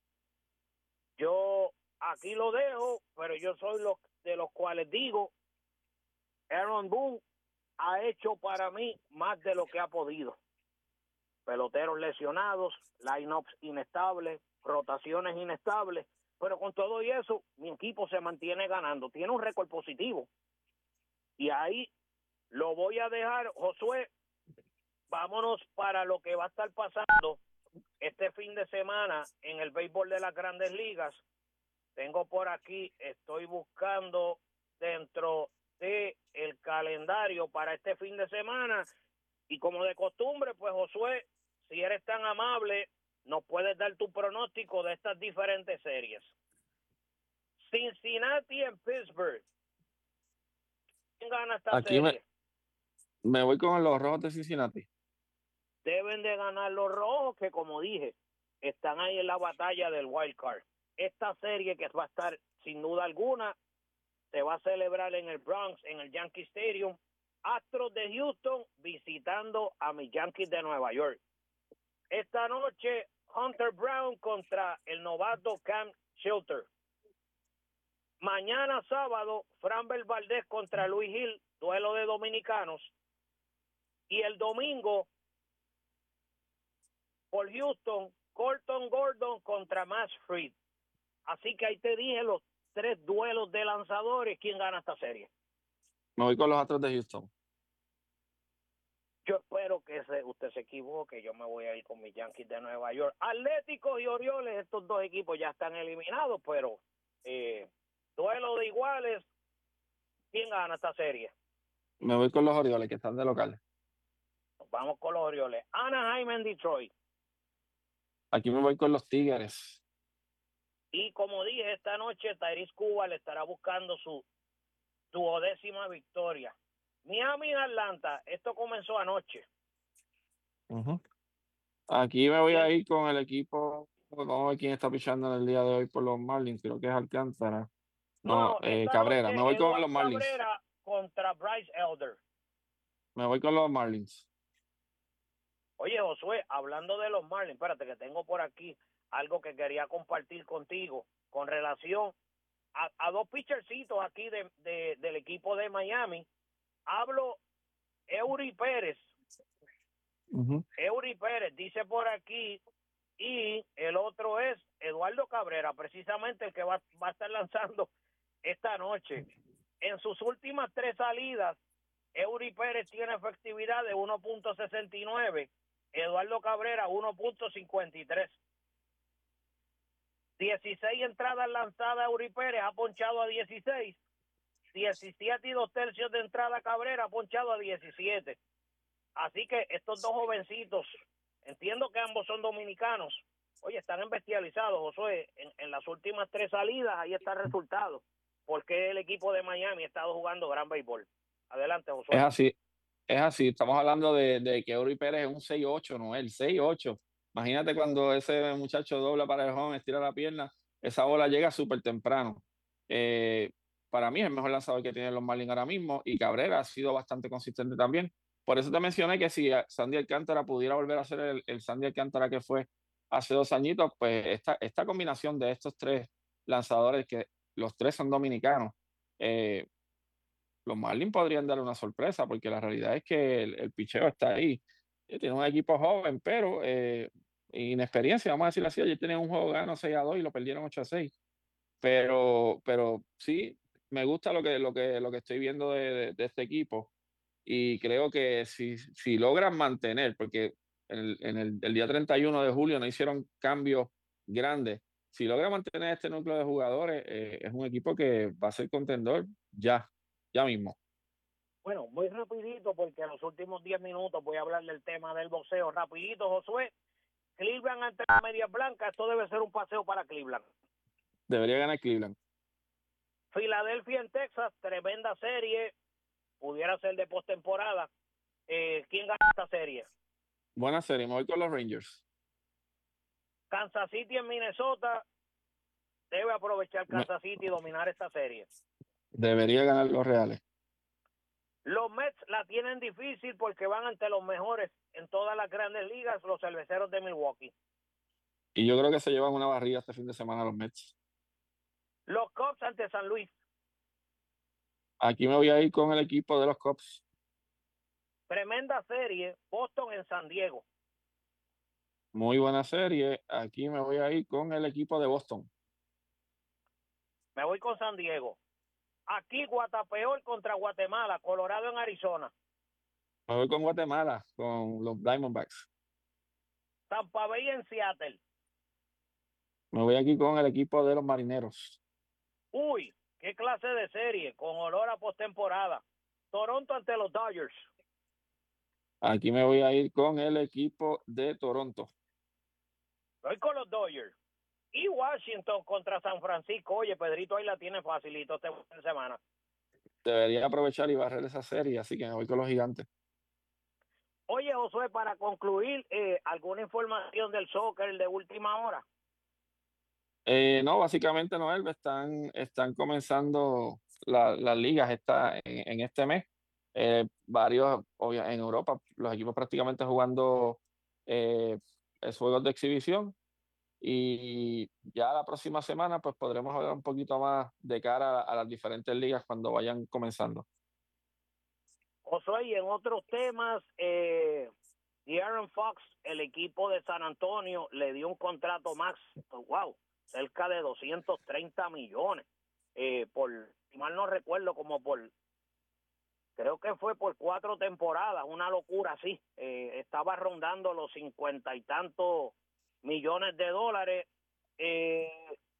Yo aquí lo dejo, pero yo soy de los cuales digo, Aaron Boone ha hecho para mí más de lo que ha podido. Peloteros lesionados, lineups inestables, rotaciones inestables, pero con todo y eso, mi equipo se mantiene ganando, tiene un récord positivo. Y ahí lo voy a dejar, Josué. Vámonos para lo que va a estar pasando este fin de semana en el béisbol de las Grandes Ligas. Tengo por aquí, estoy buscando dentro de el calendario para este fin de semana, y como de costumbre, pues Josué, si eres tan amable, nos puedes dar tu pronóstico de estas diferentes series. Cincinnati en Pittsburgh. ¿Quién gana esta Aquí serie? me voy con los Rojos de Cincinnati. Deben de ganar los Rojos, que como dije, están ahí en la batalla del wild card. Esta serie, que va a estar sin duda alguna, se va a celebrar en el Bronx, en el Yankee Stadium. Astros de Houston visitando a mis Yankees de Nueva York. Esta noche, Hunter Brown contra el novato Cam Shelter. Mañana sábado, Framber Valdez contra Luis Gil, duelo de dominicanos. Y el domingo, por Houston, Colton Gordon contra Max Fried. Así que ahí te dije los 3 duelos de lanzadores. ¿Quién gana esta serie? Me voy con los Astros de Houston. Yo espero que usted se equivoque. Yo me voy a ir con mis Yankees de Nueva York. Atléticos y Orioles, estos dos equipos ya están eliminados, pero duelo de iguales. ¿Quién gana esta serie? Me voy con los Orioles, que están de local. Vamos con los Orioles. Anaheim en Detroit. Aquí me voy con los Tigres. Y como dije, esta noche Tyrese Cuba le estará buscando su 12ª victoria. Miami Atlanta, esto comenzó anoche. Aquí me voy a ir con el equipo. Vamos a ver quién está pichando en el día de hoy por los Marlins. Creo que es Alcántara. No, esta Cabrera. noche Me voy con Eduardo los Marlins. Cabrera contra Bryce Elder. Me voy con los Marlins. Oye, Josué, hablando de los Marlins, espérate que tengo por aquí algo que quería compartir contigo con relación a dos pitchercitos aquí del equipo de Miami. Hablo Eury Pérez. Eury Pérez dice por aquí, y el otro es Eduardo Cabrera, precisamente el que va a estar lanzando esta noche. En sus últimas 3 salidas, Eury Pérez tiene efectividad de 1.69, Eduardo Cabrera 1.53. 16 entradas lanzadas Eury Pérez, ha ponchado a 16. 17 y 2/3 de entrada Cabrera, ha ponchado a 17. Así que estos dos jovencitos, entiendo que ambos son dominicanos, oye, están embestializados, Josué, en las últimas 3 salidas, ahí está el resultado, porque el equipo de Miami ha estado jugando gran béisbol. Adelante, Josué. Es así, estamos hablando de que Eury Pérez es un 6-8, no, el 6-8. Imagínate cuando ese muchacho dobla para el home, estira la pierna, esa bola llega súper temprano. Para mí es el mejor lanzador que tienen los Marlins ahora mismo, y Cabrera ha sido bastante consistente también. Por eso te mencioné que si Sandy Alcántara pudiera volver a ser el Sandy Alcántara que fue hace 2 añitos, pues esta combinación de estos 3 lanzadores, que los 3 son dominicanos, los Marlins podrían darle una sorpresa, porque la realidad es que el picheo está ahí. Tiene un equipo joven, pero inexperiencia, vamos a decirlo así. Ayer tenían un juego gano 6-2 y lo perdieron 8-6. Pero sí, me gusta lo que estoy viendo de este equipo, y creo que si logran mantener, porque el día 31 de julio no hicieron cambios grandes, si logran mantener este núcleo de jugadores, es un equipo que va a ser contendor ya mismo. Bueno, voy rapidito porque en los últimos 10 minutos voy a hablar del tema del boxeo. Rapidito, Josué. Cleveland ante las Medias Blancas, esto debe ser un paseo para Cleveland. Debería ganar Cleveland. Filadelfia en Texas, tremenda serie, pudiera ser de postemporada. ¿Quién gana esta serie? Buena serie, me voy con los Rangers. Kansas City en Minnesota, debe aprovechar Kansas City y dominar esta serie. Debería ganar los Reales. Los Mets la tienen difícil porque van ante los mejores en todas las grandes ligas, los Cerveceros de Milwaukee. Y yo creo que se llevan una barriga este fin de semana los Mets. Los Cubs ante San Luis. Aquí me voy a ir con el equipo de los Cubs. Tremenda serie, Boston en San Diego. Muy buena serie. Aquí me voy a ir con el equipo de Boston. Me voy con San Diego. Aquí Guatapeor contra Guatemala, Colorado en Arizona. Me voy con Guatemala, con los Diamondbacks. Tampa Bay en Seattle. Me voy aquí con el equipo de los Marineros. Uy, qué clase de serie, con olor a postemporada. Toronto ante los Dodgers. Aquí me voy a ir con el equipo de Toronto. Voy con los Dodgers. Y Washington contra San Francisco. Oye, Pedrito ahí la tiene facilito esta semana. Debería aprovechar y barrer esa serie, así que me voy con los Gigantes. Oye, Josué, para concluir, ¿alguna información del soccer de última hora? No, básicamente no, están comenzando las ligas en este mes. Varios, en Europa, los equipos prácticamente jugando juegos de exhibición, y ya la próxima semana pues podremos hablar un poquito más de cara a las diferentes ligas cuando vayan comenzando. Josué, y en otros temas, De'Aaron Fox, el equipo de San Antonio, le dio un contrato max, cerca de 230 millones, por, si mal no recuerdo, como por creo que fue por 4 temporadas, una locura así. Estaba rondando los 50 y tantos millones de dólares. ¿Qué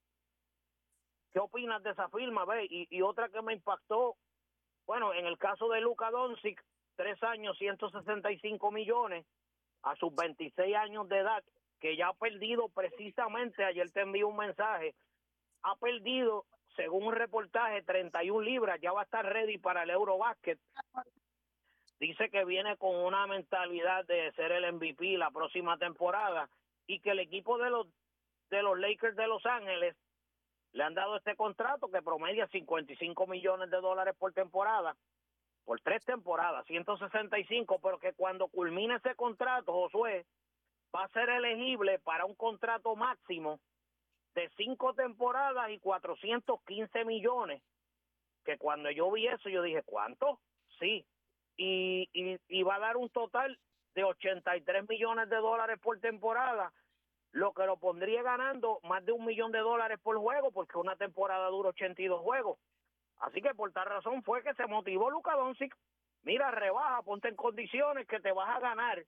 opinas de esa firma? Ve? Y otra que me impactó, bueno, en el caso de Luka Doncic, 3 años, 165 millones, a sus 26 años de edad, que ya ha perdido precisamente, ayer te envié un mensaje, ha perdido, según un reportaje, 31 libras, ya va a estar ready para el Eurobasket. Dice que viene con una mentalidad de ser el MVP la próxima temporada y que el equipo de los Lakers de Los Ángeles le han dado este contrato que promedia 55 millones de dólares por temporada, por 3 temporadas, 165, pero que cuando culmine ese contrato, Josué, va a ser elegible para un contrato máximo de 5 temporadas y 415 millones, que cuando yo vi eso, yo dije, ¿cuánto? Sí, y va a dar un total de 83 millones de dólares por temporada, lo que lo pondría ganando más de $1 millón por juego, porque una temporada dura 82 juegos. Así que por tal razón fue que se motivó Luka Doncic. Mira, rebaja, ponte en condiciones que te vas a ganar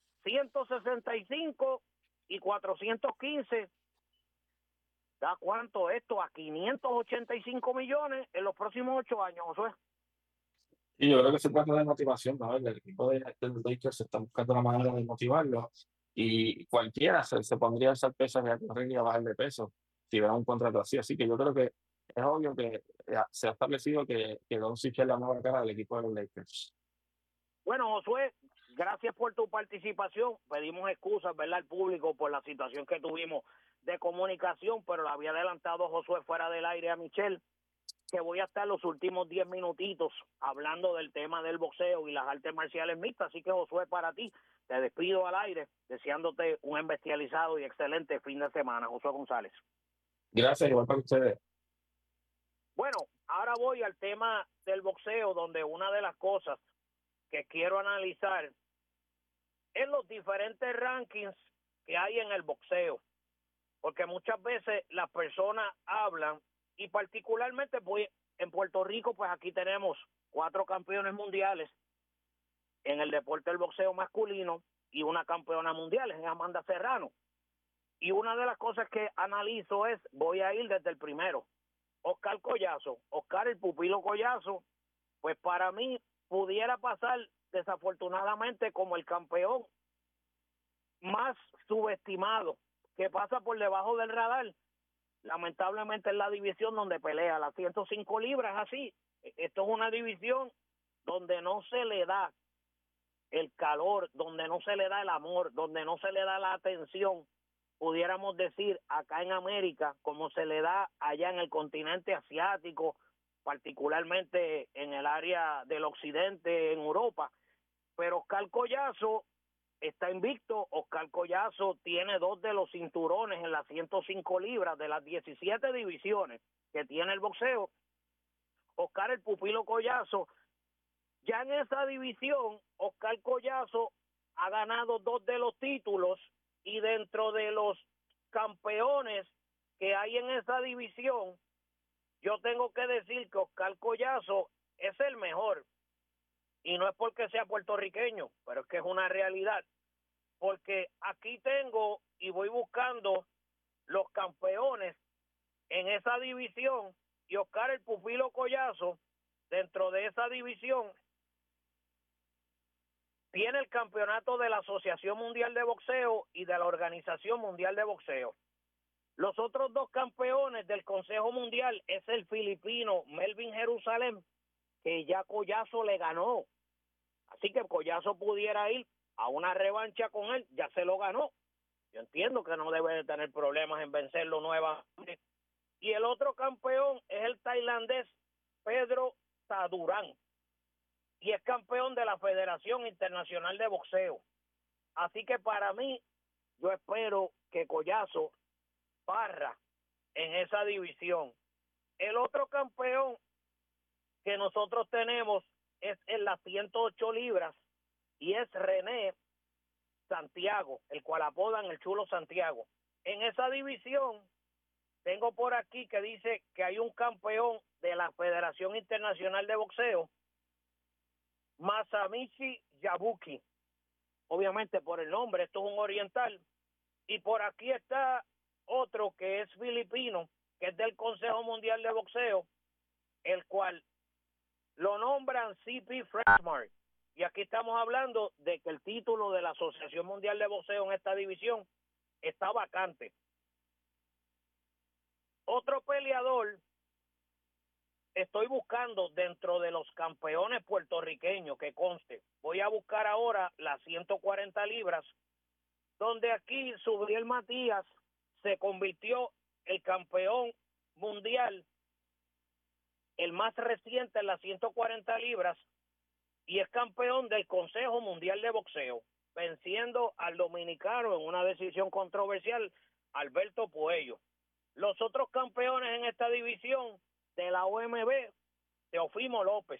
165 y 415. ¿Da cuánto esto? A 585 millones en los próximos 8 años, Josué. Y yo creo que se trata de motivación, ¿no? El equipo de los Lakers está buscando una manera de motivarlo y cualquiera se pondría a hacer peso y a correr y a bajar de peso si hubiera un contrato así. Así que yo creo que es obvio que se ha establecido que Doncic es la nueva cara del equipo de los Lakers. Bueno, Josué, gracias por tu participación. Pedimos excusas, ¿verdad?, al público por la situación que tuvimos de comunicación, pero le había adelantado Josué fuera del aire a Michelle que voy a estar los últimos 10 minutitos hablando del tema del boxeo y las artes marciales mixtas. Así que, Josué, para ti, te despido al aire, deseándote un embestializado y excelente fin de semana. Josué González. Gracias, igual para ustedes. Bueno, ahora voy al tema del boxeo, donde una de las cosas que quiero analizar es los diferentes rankings que hay en el boxeo, porque muchas veces las personas hablan, y particularmente pues en Puerto Rico, pues aquí tenemos 4 campeones mundiales en el deporte del boxeo masculino y una campeona mundial, es Amanda Serrano. Y una de las cosas que analizo es, voy a ir desde el primero, Oscar Collazo. Oscar el Pupilo Collazo, pues para mí pudiera pasar desafortunadamente como el campeón más subestimado, que pasa por debajo del radar. Lamentablemente es la división donde pelea las 105 libras, así. Esto es una división donde no se le da el calor, donde no se le da el amor, donde no se le da la atención, pudiéramos decir, acá en América, como se le da allá en el continente asiático, particularmente en el área del occidente, en Europa. Pero Oscar Collazo está invicto. Oscar Collazo tiene 2 de los cinturones en las 105 libras de las 17 divisiones que tiene el boxeo. Oscar el Pupilo Collazo, ya en esa división, Oscar Collazo ha ganado 2 de los títulos, y dentro de los campeones que hay en esa división, yo tengo que decir que Oscar Collazo es el mejor. Y no es porque sea puertorriqueño, pero es que es una realidad. Porque aquí tengo y voy buscando los campeones en esa división, y Oscar el Pupilo Collazo, dentro de esa división, tiene el campeonato de la Asociación Mundial de Boxeo y de la Organización Mundial de Boxeo. Los otros 2 campeones del Consejo Mundial es el filipino Melvin Jerusalén, que ya Collazo le ganó. Así que Collazo pudiera ir a una revancha con él, ya se lo ganó. Yo entiendo que no debe de tener problemas en vencerlo nuevamente. Y el otro campeón es el tailandés Pedro Tadurán, y es campeón de la Federación Internacional de Boxeo. Así que para mí, yo espero que Collazo barra en esa división. El otro campeón que nosotros tenemos es en las 108 libras, y es René Santiago, el cual apodan el Chulo Santiago. En esa división tengo por aquí que dice que hay un campeón de la Federación Internacional de Boxeo, Masamichi Yabuki. Obviamente por el nombre, esto es un oriental. Y por aquí está otro que es filipino, que es del Consejo Mundial de Boxeo, el cual lo nombran CP Freshmark. Y aquí estamos hablando de que el título de la Asociación Mundial de Boxeo en esta división está vacante. Otro peleador, estoy buscando dentro de los campeones puertorriqueños, que conste, voy a buscar ahora las 140 libras, donde aquí Subriel Matías se convirtió el campeón mundial, el más reciente en las 140 libras, y es campeón del Consejo Mundial de Boxeo, venciendo al dominicano en una decisión controversial, Alberto Puello. Los otros campeones en esta división de la OMB, Teofimo López.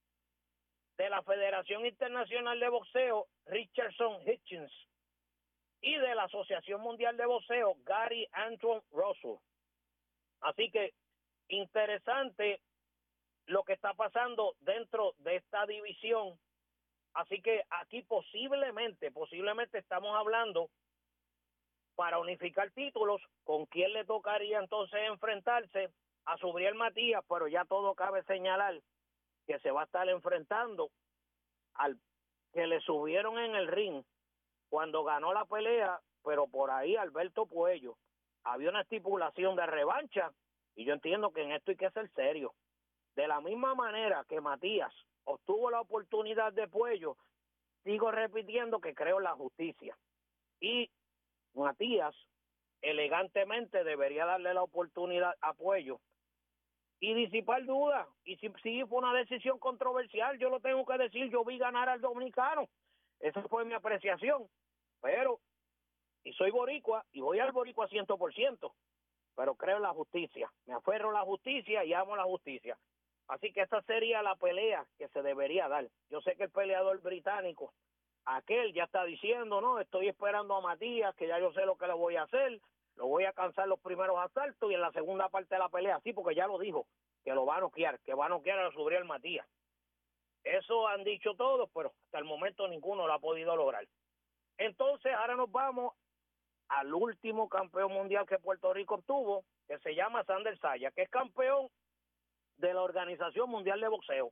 De la Federación Internacional de Boxeo, Richardson Hitchens. Y de la Asociación Mundial de Boxeo, Gary Antoine Russell. Así que interesante lo que está pasando dentro de esta división. Así que aquí posiblemente estamos hablando para unificar títulos, con quién le tocaría entonces enfrentarse a Subriel Matías, pero ya todo cabe señalar que se va a estar enfrentando al que le subieron en el ring cuando ganó la pelea, pero por ahí Alberto Puello. Había una estipulación de revancha y yo entiendo que en esto hay que ser serio. De la misma manera que Matías obtuvo la oportunidad de Puello, sigo repitiendo que creo en la justicia. Y Matías elegantemente debería darle la oportunidad a Puello y disipar dudas. Y si fue una decisión controversial, yo lo tengo que decir, yo vi ganar al dominicano. Esa fue mi apreciación. Pero, y soy boricua, y voy al boricua 100%, pero creo en la justicia. Me aferro a la justicia y amo la justicia. Así que esta sería la pelea que se debería dar. Yo sé que el peleador británico, aquel ya está diciendo, no, estoy esperando a Matías, que ya yo sé lo que le voy a hacer, lo voy a cansar los primeros asaltos y en la segunda parte de la pelea, sí, porque ya lo dijo, que lo va a noquear, que va a noquear a Subriel Matías. Eso han dicho todos, pero hasta el momento ninguno lo ha podido lograr. Entonces, ahora nos vamos al último campeón mundial que Puerto Rico obtuvo, que se llama Sander Saya, que es campeón de la Organización Mundial de Boxeo.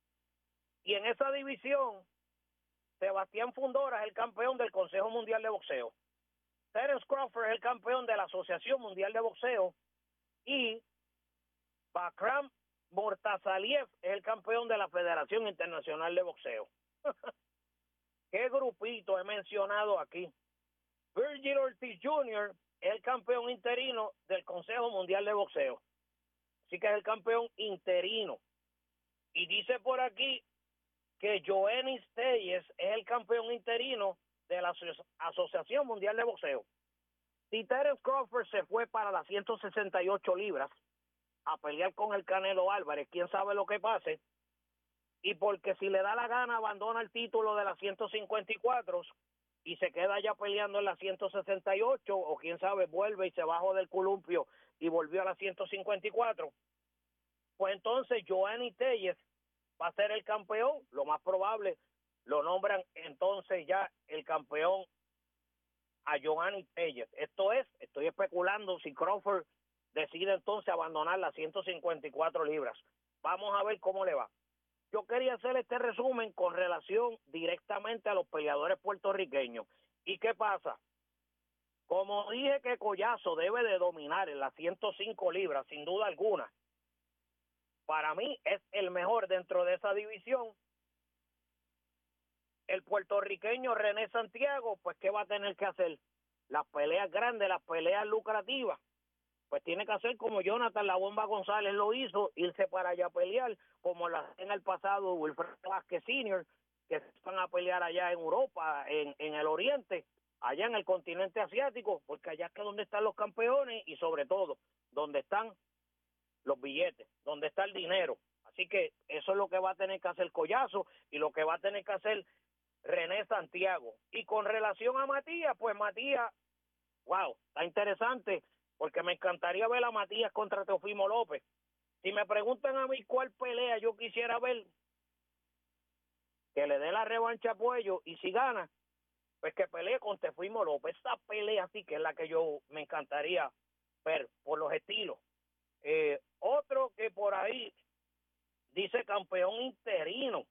Y en esa división, Sebastián Fundora es el campeón del Consejo Mundial de Boxeo. Terence Crawford es el campeón de la Asociación Mundial de Boxeo. Y Bakram Mortazaliev es el campeón de la Federación Internacional de Boxeo. ¿Qué grupito he mencionado aquí? Virgil Ortiz Jr. es el campeón interino del Consejo Mundial de Boxeo. Así que es el campeón interino. Y dice por aquí que Joennis Telles es el campeón interino de la Asociación Mundial de Boxeo. Si Terence Crawford se fue para las 168 libras a pelear con el Canelo Álvarez, quién sabe lo que pase, y porque si le da la gana abandona el título de las 154 y se queda ya peleando en las 168, o quién sabe vuelve y se bajó del columpio y volvió a las 154, pues entonces Joanny Telles va a ser el campeón. Lo más probable lo nombran entonces ya el campeón a Joanny Telles. Esto es, estoy especulando si Crawford decide entonces abandonar las 154 libras. Vamos a ver cómo le va. Yo quería hacer este resumen con relación directamente a los peleadores puertorriqueños. ¿Y qué pasa? Como dije que Collazo debe de dominar en las 105 libras, sin duda alguna, para mí es el mejor dentro de esa división. El puertorriqueño René Santiago, pues ¿qué va a tener que hacer? Las peleas grandes, las peleas lucrativas. Pues tiene que hacer como Jonathan La Bomba González lo hizo, irse para allá a pelear, como lo hacía en el pasado Wilfredo Vázquez Sr., que se van a pelear allá en Europa, en el Oriente, allá en el continente asiático, porque allá es que donde están los campeones y sobre todo, donde están los billetes, donde está el dinero. Así que eso es lo que va a tener que hacer Collazo y lo que va a tener que hacer René Santiago. Y con relación a Matías, pues Matías, wow, está interesante, porque me encantaría ver a Matías contra Teofimo López. Si me preguntan a mí cuál pelea yo quisiera ver, que le dé la revancha a Puello y si gana, pues que pelee con Teofimo López. Esa pelea así que es la que yo me encantaría ver por los estilos. Otro que por ahí dice campeón interino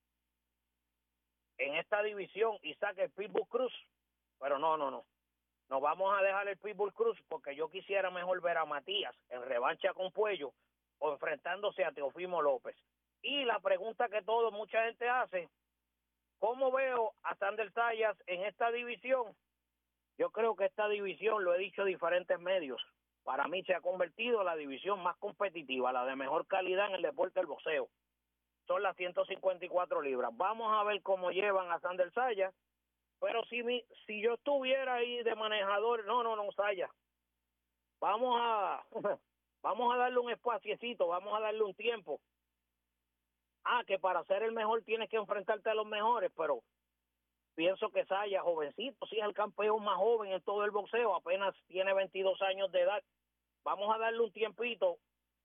en esta división, Isaac el Pitbull Cruz, pero no. No vamos a dejar el Pitbull Cruz porque yo quisiera mejor ver a Matías en revancha con Puello o enfrentándose a Teofimo López. Y la pregunta que mucha gente hace, ¿cómo veo a Sander Sayas en esta división? Yo creo que esta división, lo he dicho en diferentes medios, para mí se ha convertido en la división más competitiva, la de mejor calidad en el deporte del boxeo. Son las 154 libras. Vamos a ver cómo llevan a Sander Sayas, pero si yo estuviera ahí de manejador, no, Sayas, vamos a darle un espaciecito, vamos a darle un tiempo. Que para ser el mejor tienes que enfrentarte a los mejores, pero pienso que Sayas, jovencito, sí es el campeón más joven en todo el boxeo, apenas tiene 22 años de edad. Vamos a darle un tiempito,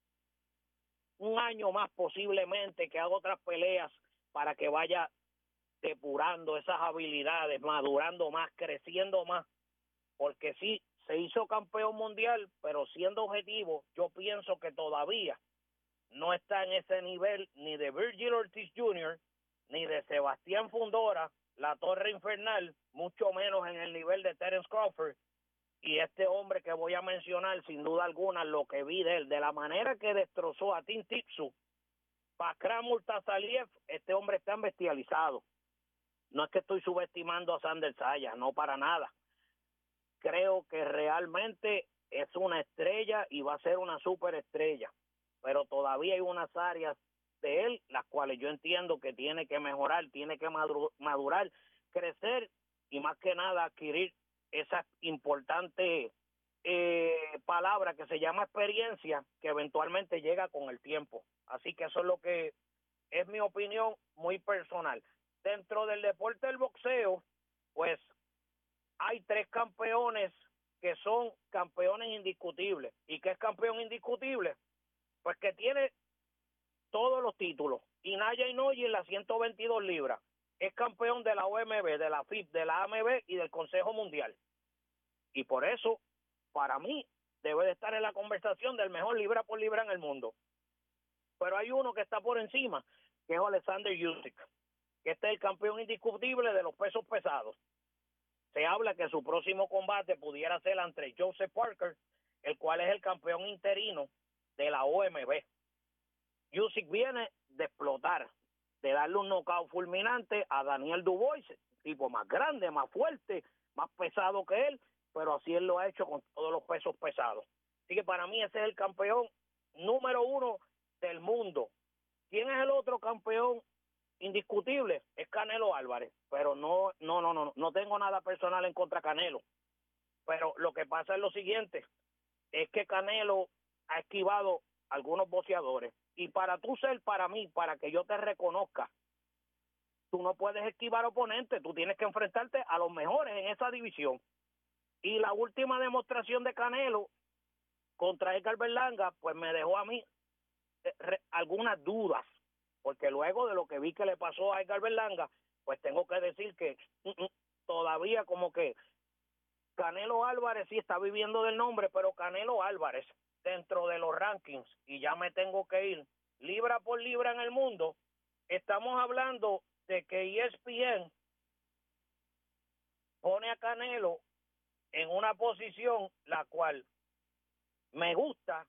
un año más posiblemente, que haga otras peleas para que vaya depurando esas habilidades, madurando más, creciendo más, porque sí, se hizo campeón mundial, pero siendo objetivo, yo pienso que todavía no está en ese nivel ni de Virgil Ortiz Jr., ni de Sebastián Fundora, la Torre Infernal, mucho menos en el nivel de Terence Crawford, y este hombre que voy a mencionar, sin duda alguna, lo que vi de él, de la manera que destrozó a Tim Tszyu, Bakram Murtazaliev, este hombre está bestializado. No es que estoy subestimando a Sander Sayas, no para nada. Creo que realmente es una estrella y va a ser una superestrella, pero todavía hay unas áreas de él, las cuales yo entiendo que tiene que mejorar, tiene que madurar, crecer y más que nada adquirir esa importante palabra que se llama experiencia, que eventualmente llega con el tiempo. Así que eso es lo que es mi opinión muy personal. Dentro del deporte del boxeo, pues hay 3 campeones que son campeones indiscutibles. ¿Y qué es campeón indiscutible? Pues que tiene todos los títulos. Inaya Inoue en las 122 libras. Es campeón de la OMB, de la FIB, de la AMB y del Consejo Mundial. Y por eso, para mí, debe de estar en la conversación del mejor libra por libra en el mundo. Pero hay uno que está por encima, que es Alexander Usyk, que este es el campeón indiscutible de los pesos pesados. Se habla que su próximo combate pudiera ser entre Joseph Parker, el cual es el campeón interino de la OMB. Usyk viene de explotar, de darle un knockout fulminante a Daniel Dubois, tipo más grande, más fuerte, más pesado que él, pero así él lo ha hecho con todos los pesos pesados. Así que para mí ese es el campeón número 1 del mundo. ¿Quién es el otro campeón indiscutible? Es Canelo Álvarez, pero no tengo nada personal en contra de Canelo. Pero lo que pasa es lo siguiente, es que Canelo ha esquivado a algunos boxeadores. Y para mí, para que yo te reconozca, tú no puedes esquivar oponentes, tú tienes que enfrentarte a los mejores en esa división. Y la última demostración de Canelo contra Edgar Berlanga, pues me dejó a mí algunas dudas, porque luego de lo que vi que le pasó a Edgar Berlanga, pues tengo que decir que todavía como que Canelo Álvarez sí está viviendo del nombre, pero Canelo Álvarez dentro de los rankings, y ya me tengo que ir, libra por libra en el mundo, estamos hablando de que ESPN pone a Canelo en una posición la cual me gusta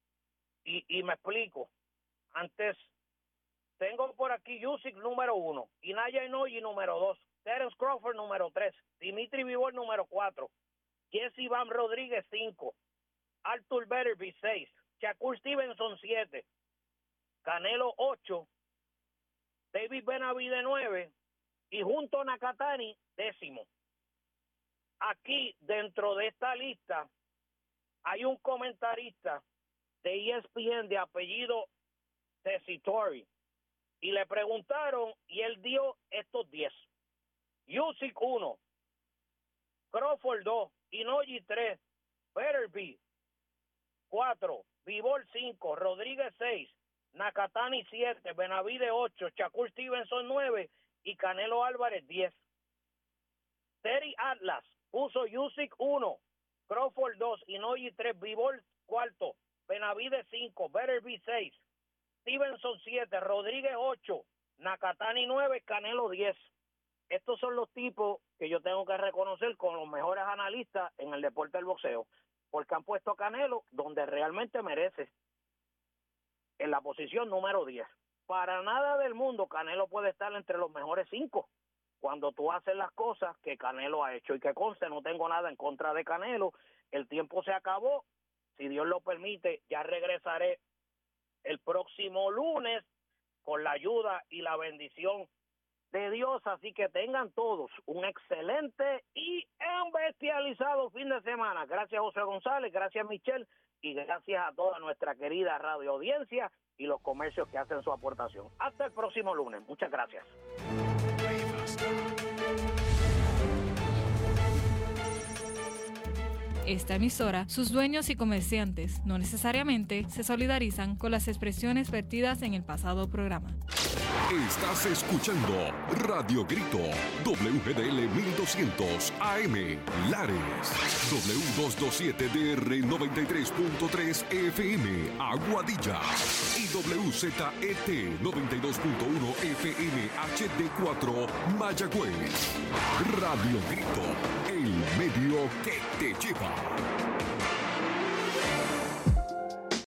y me explico. Antes tengo por aquí Usyk número 1, Inaya Inoue número 2, Terence Crawford número 3, Dimitri Bivol número 4, Jesse Van Rodríguez 5, Arthur Beterbiev 6, Shakur Stevenson 7, Canelo 8, David Benavidez 9 y junto a Nakatani 10º. Aquí dentro de esta lista hay un comentarista de ESPN de apellido Tessitore y le preguntaron y él dio estos 10. Usyk 1, Crawford 2, Inoue 3, Beterbiev 4, Bivol 5, Rodríguez 6, Nakatani 7, Benavidez 8, Shakur Stevenson 9 y Canelo Álvarez 10. Terry Atlas puso Usyk 1, Crawford 2, Inoue 3, Bivol 4, Benavidez 5, Beterbiev 6, Stevenson 7, Rodríguez 8, Nakatani 9, Canelo 10. Estos son los tipos que yo tengo que reconocer con los mejores analistas en el deporte del boxeo, porque han puesto a Canelo donde realmente merece, en la posición número 10. Para nada del mundo Canelo puede estar entre los mejores 5 cuando tú haces las cosas que Canelo ha hecho. Y que conste, no tengo nada en contra de Canelo, el tiempo se acabó, si Dios lo permite ya regresaré el próximo lunes con la ayuda y la bendición de Dios, así que tengan todos un excelente y embestializado fin de semana. Gracias José González, gracias Michelle y gracias a toda nuestra querida radio audiencia y los comercios que hacen su aportación. Hasta el próximo lunes. Muchas gracias. Esta emisora, sus dueños y comerciantes no necesariamente se solidarizan con las expresiones vertidas en el pasado programa. Estás escuchando Radio Grito, WGDL 1200 AM, Lares, W227DR 93.3 FM, Aguadilla, y WZET 92.1 FM HD4, Mayagüez. Radio Grito, el medio que te lleva.